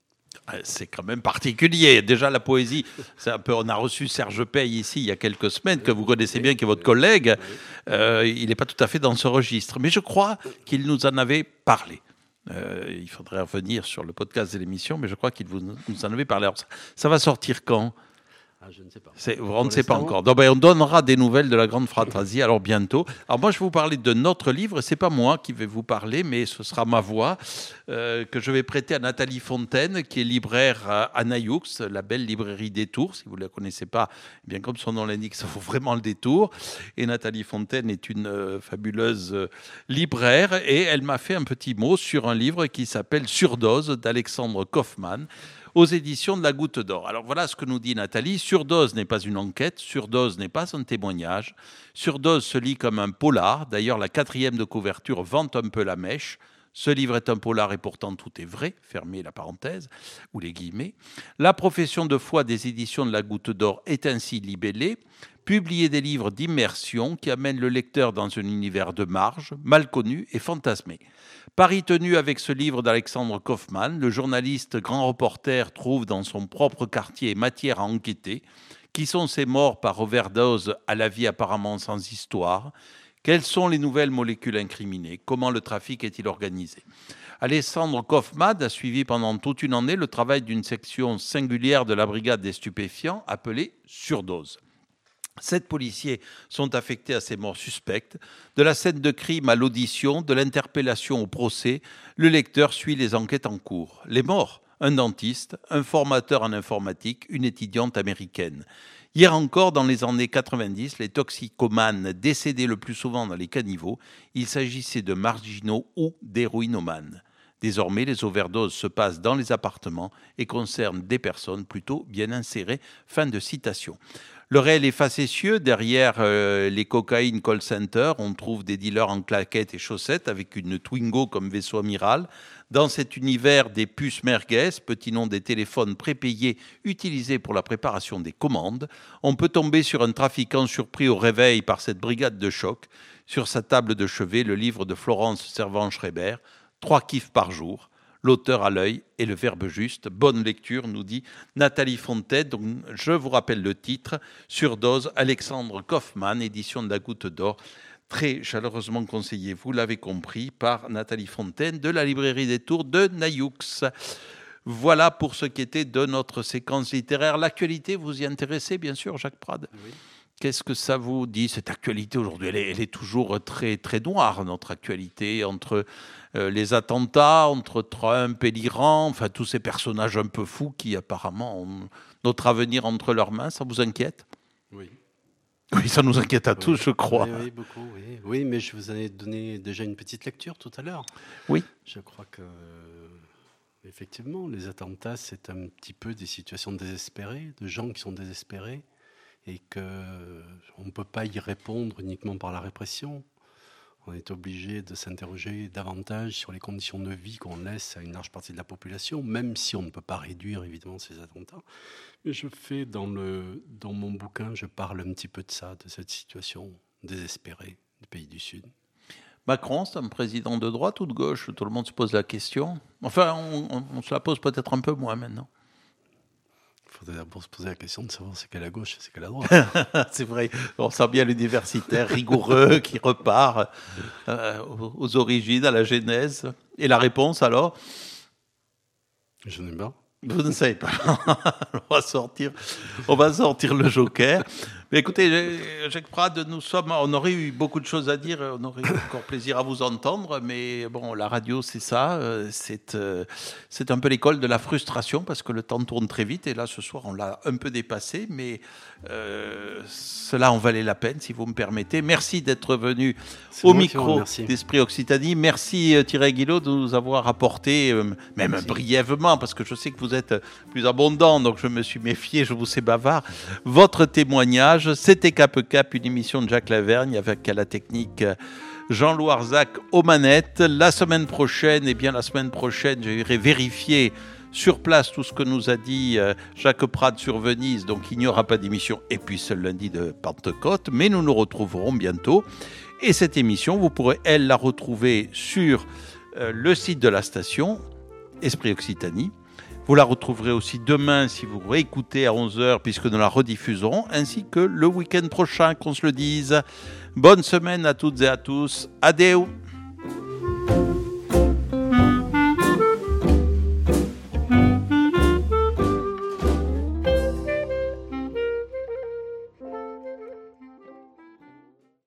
C'est quand même particulier. Déjà, la poésie, c'est un peu, on a reçu Serge Peille ici il y a quelques semaines, que vous connaissez bien, qui est votre collègue. Euh, il n'est pas tout à fait dans ce registre. Mais je crois qu'il nous en avait parlé. Euh, il faudrait revenir sur le podcast de l'émission, mais je crois qu'il vous, nous en avait parlé. Alors, ça, ça va sortir quand ? Ah, je ne sais pas. C'est, on ne sait pas encore. Donc, ben, on donnera des nouvelles de la Grande Phatrasie alors bientôt. Alors moi, je vais vous parler de notre livre. C'est pas moi qui vais vous parler, mais ce sera ma voix euh, que je vais prêter à Nathalie Fontaine, qui est libraire à, à Nayoux, la belle librairie Détour. Si vous ne la connaissez pas, eh bien comme son nom l'indique, ça vaut vraiment le détour. Et Nathalie Fontaine est une euh, fabuleuse euh, libraire et elle m'a fait un petit mot sur un livre qui s'appelle Surdose d'Alexandre Kaufmann, aux éditions de La Goutte d'Or. Alors voilà ce que nous dit Nathalie. Surdose n'est pas une enquête, Surdose n'est pas un témoignage. Surdose se lit comme un polar. D'ailleurs, la quatrième de couverture vante un peu la mèche. Ce livre est un polar et pourtant tout est vrai, fermez la parenthèse, ou les guillemets. La profession de foi des éditions de La Goutte d'Or est ainsi libellée. Publier des livres d'immersion qui amènent le lecteur dans un univers de marge, mal connu et fantasmé. Pari tenu avec ce livre d'Alexandre Kaufmann, le journaliste grand reporter trouve dans son propre quartier matière à enquêter. Qui sont ces morts par overdose à la vie apparemment sans histoire ? Quelles sont les nouvelles molécules incriminées ? Comment le trafic est-il organisé ? Alexandre Kaufmann a suivi pendant toute une année le travail d'une section singulière de la brigade des stupéfiants appelée Surdose. Sept policiers sont affectés à ces morts suspectes. De la scène de crime à l'audition, de l'interpellation au procès, le lecteur suit les enquêtes en cours. Les morts, un dentiste, un formateur en informatique, une étudiante américaine. Hier encore, dans les années quatre-vingt-dix, les toxicomanes décédaient le plus souvent dans les caniveaux. Il s'agissait de marginaux ou d'héroïnomanes. Désormais, les overdoses se passent dans les appartements et concernent des personnes plutôt bien insérées. Fin de citation. Le réel est facétieux. Derrière euh, les cocaïnes call center, on trouve des dealers en claquettes et chaussettes avec une Twingo comme vaisseau amiral. Dans cet univers des puces merguez, petit nom des téléphones prépayés utilisés pour la préparation des commandes, on peut tomber sur un trafiquant surpris au réveil par cette brigade de choc. Sur sa table de chevet, le livre de Florence Servan-Schreiber, trois kiffs par jour. L'auteur à l'œil et le verbe juste. Bonne lecture, nous dit Nathalie Fontaine. Donc, je vous rappelle le titre, Surdose, Alexandre Kaufmann, édition de La Goutte d'Or. Très chaleureusement conseillé, vous l'avez compris, par Nathalie Fontaine de la librairie Détour de Nayoux. Voilà pour ce qui était de notre séquence littéraire. L'actualité, vous y intéressez, bien sûr, Jacques Prade ? Oui. Qu'est-ce que ça vous dit, cette actualité aujourd'hui ? elle est, elle est toujours très, très noire, notre actualité, entre euh, les attentats, entre Trump et l'Iran, enfin tous ces personnages un peu fous qui apparemment ont notre avenir entre leurs mains. Ça vous inquiète ? Oui. Oui, ça nous inquiète à tous, oui, je crois. Oui, oui, beaucoup, oui. Oui, mais je vous en ai donné déjà une petite lecture tout à l'heure. Oui. Je crois que, effectivement, les attentats, c'est un petit peu des situations désespérées, de gens qui sont désespérés, et qu'on ne peut pas y répondre uniquement par la répression. On est obligé de s'interroger davantage sur les conditions de vie qu'on laisse à une large partie de la population, même si on ne peut pas réduire évidemment ces attentats. Mais je fais dans, le, dans mon bouquin, je parle un petit peu de ça, de cette situation désespérée du pays du Sud. Macron, c'est un président de droite ou de gauche ? Tout le monde se pose la question. Enfin, on, on, on se la pose peut-être un peu moins maintenant. Il faudrait d'abord se poser la question de savoir c'est qu'à la gauche et c'est qu'à la droite. C'est vrai, on sent bien l'universitaire rigoureux qui repart euh, aux origines, à la genèse. Et la réponse alors ? Je n'ai pas. Vous ne savez pas. on, va sortir, on va sortir le joker. Mais écoutez, Jacques Prade, nous sommes, on aurait eu beaucoup de choses à dire, on aurait eu encore plaisir à vous entendre, mais bon, la radio, c'est ça, c'est, c'est un peu l'école de la frustration, parce que le temps tourne très vite, et là, ce soir, on l'a un peu dépassé, mais euh, cela en valait la peine, si vous me permettez. Merci d'être venu c'est au micro d'Esprit Occitanie. Merci Thierry Guillot de nous avoir apporté, euh, même merci. brièvement, parce que je sais que vous êtes plus abondant, donc je me suis méfié, je vous sais bavard, votre témoignage. C'était Cap Cap, une émission de Jacques Lavergne avec à la technique Jean-Loup Arzac aux manettes. La semaine prochaine, eh bien la semaine prochaine, j'irai vérifier sur place tout ce que nous a dit Jacques Prade sur Venise. Donc il n'y aura pas d'émission et puis ce lundi de Pentecôte, mais nous nous retrouverons bientôt. Et cette émission, vous pourrez elle la retrouver sur euh, le site de la station Esprit Occitanie. Vous la retrouverez aussi demain si vous réécoutez à onze heures puisque nous la rediffuserons, ainsi que le week-end prochain, qu'on se le dise. Bonne semaine à toutes et à tous. Adeu.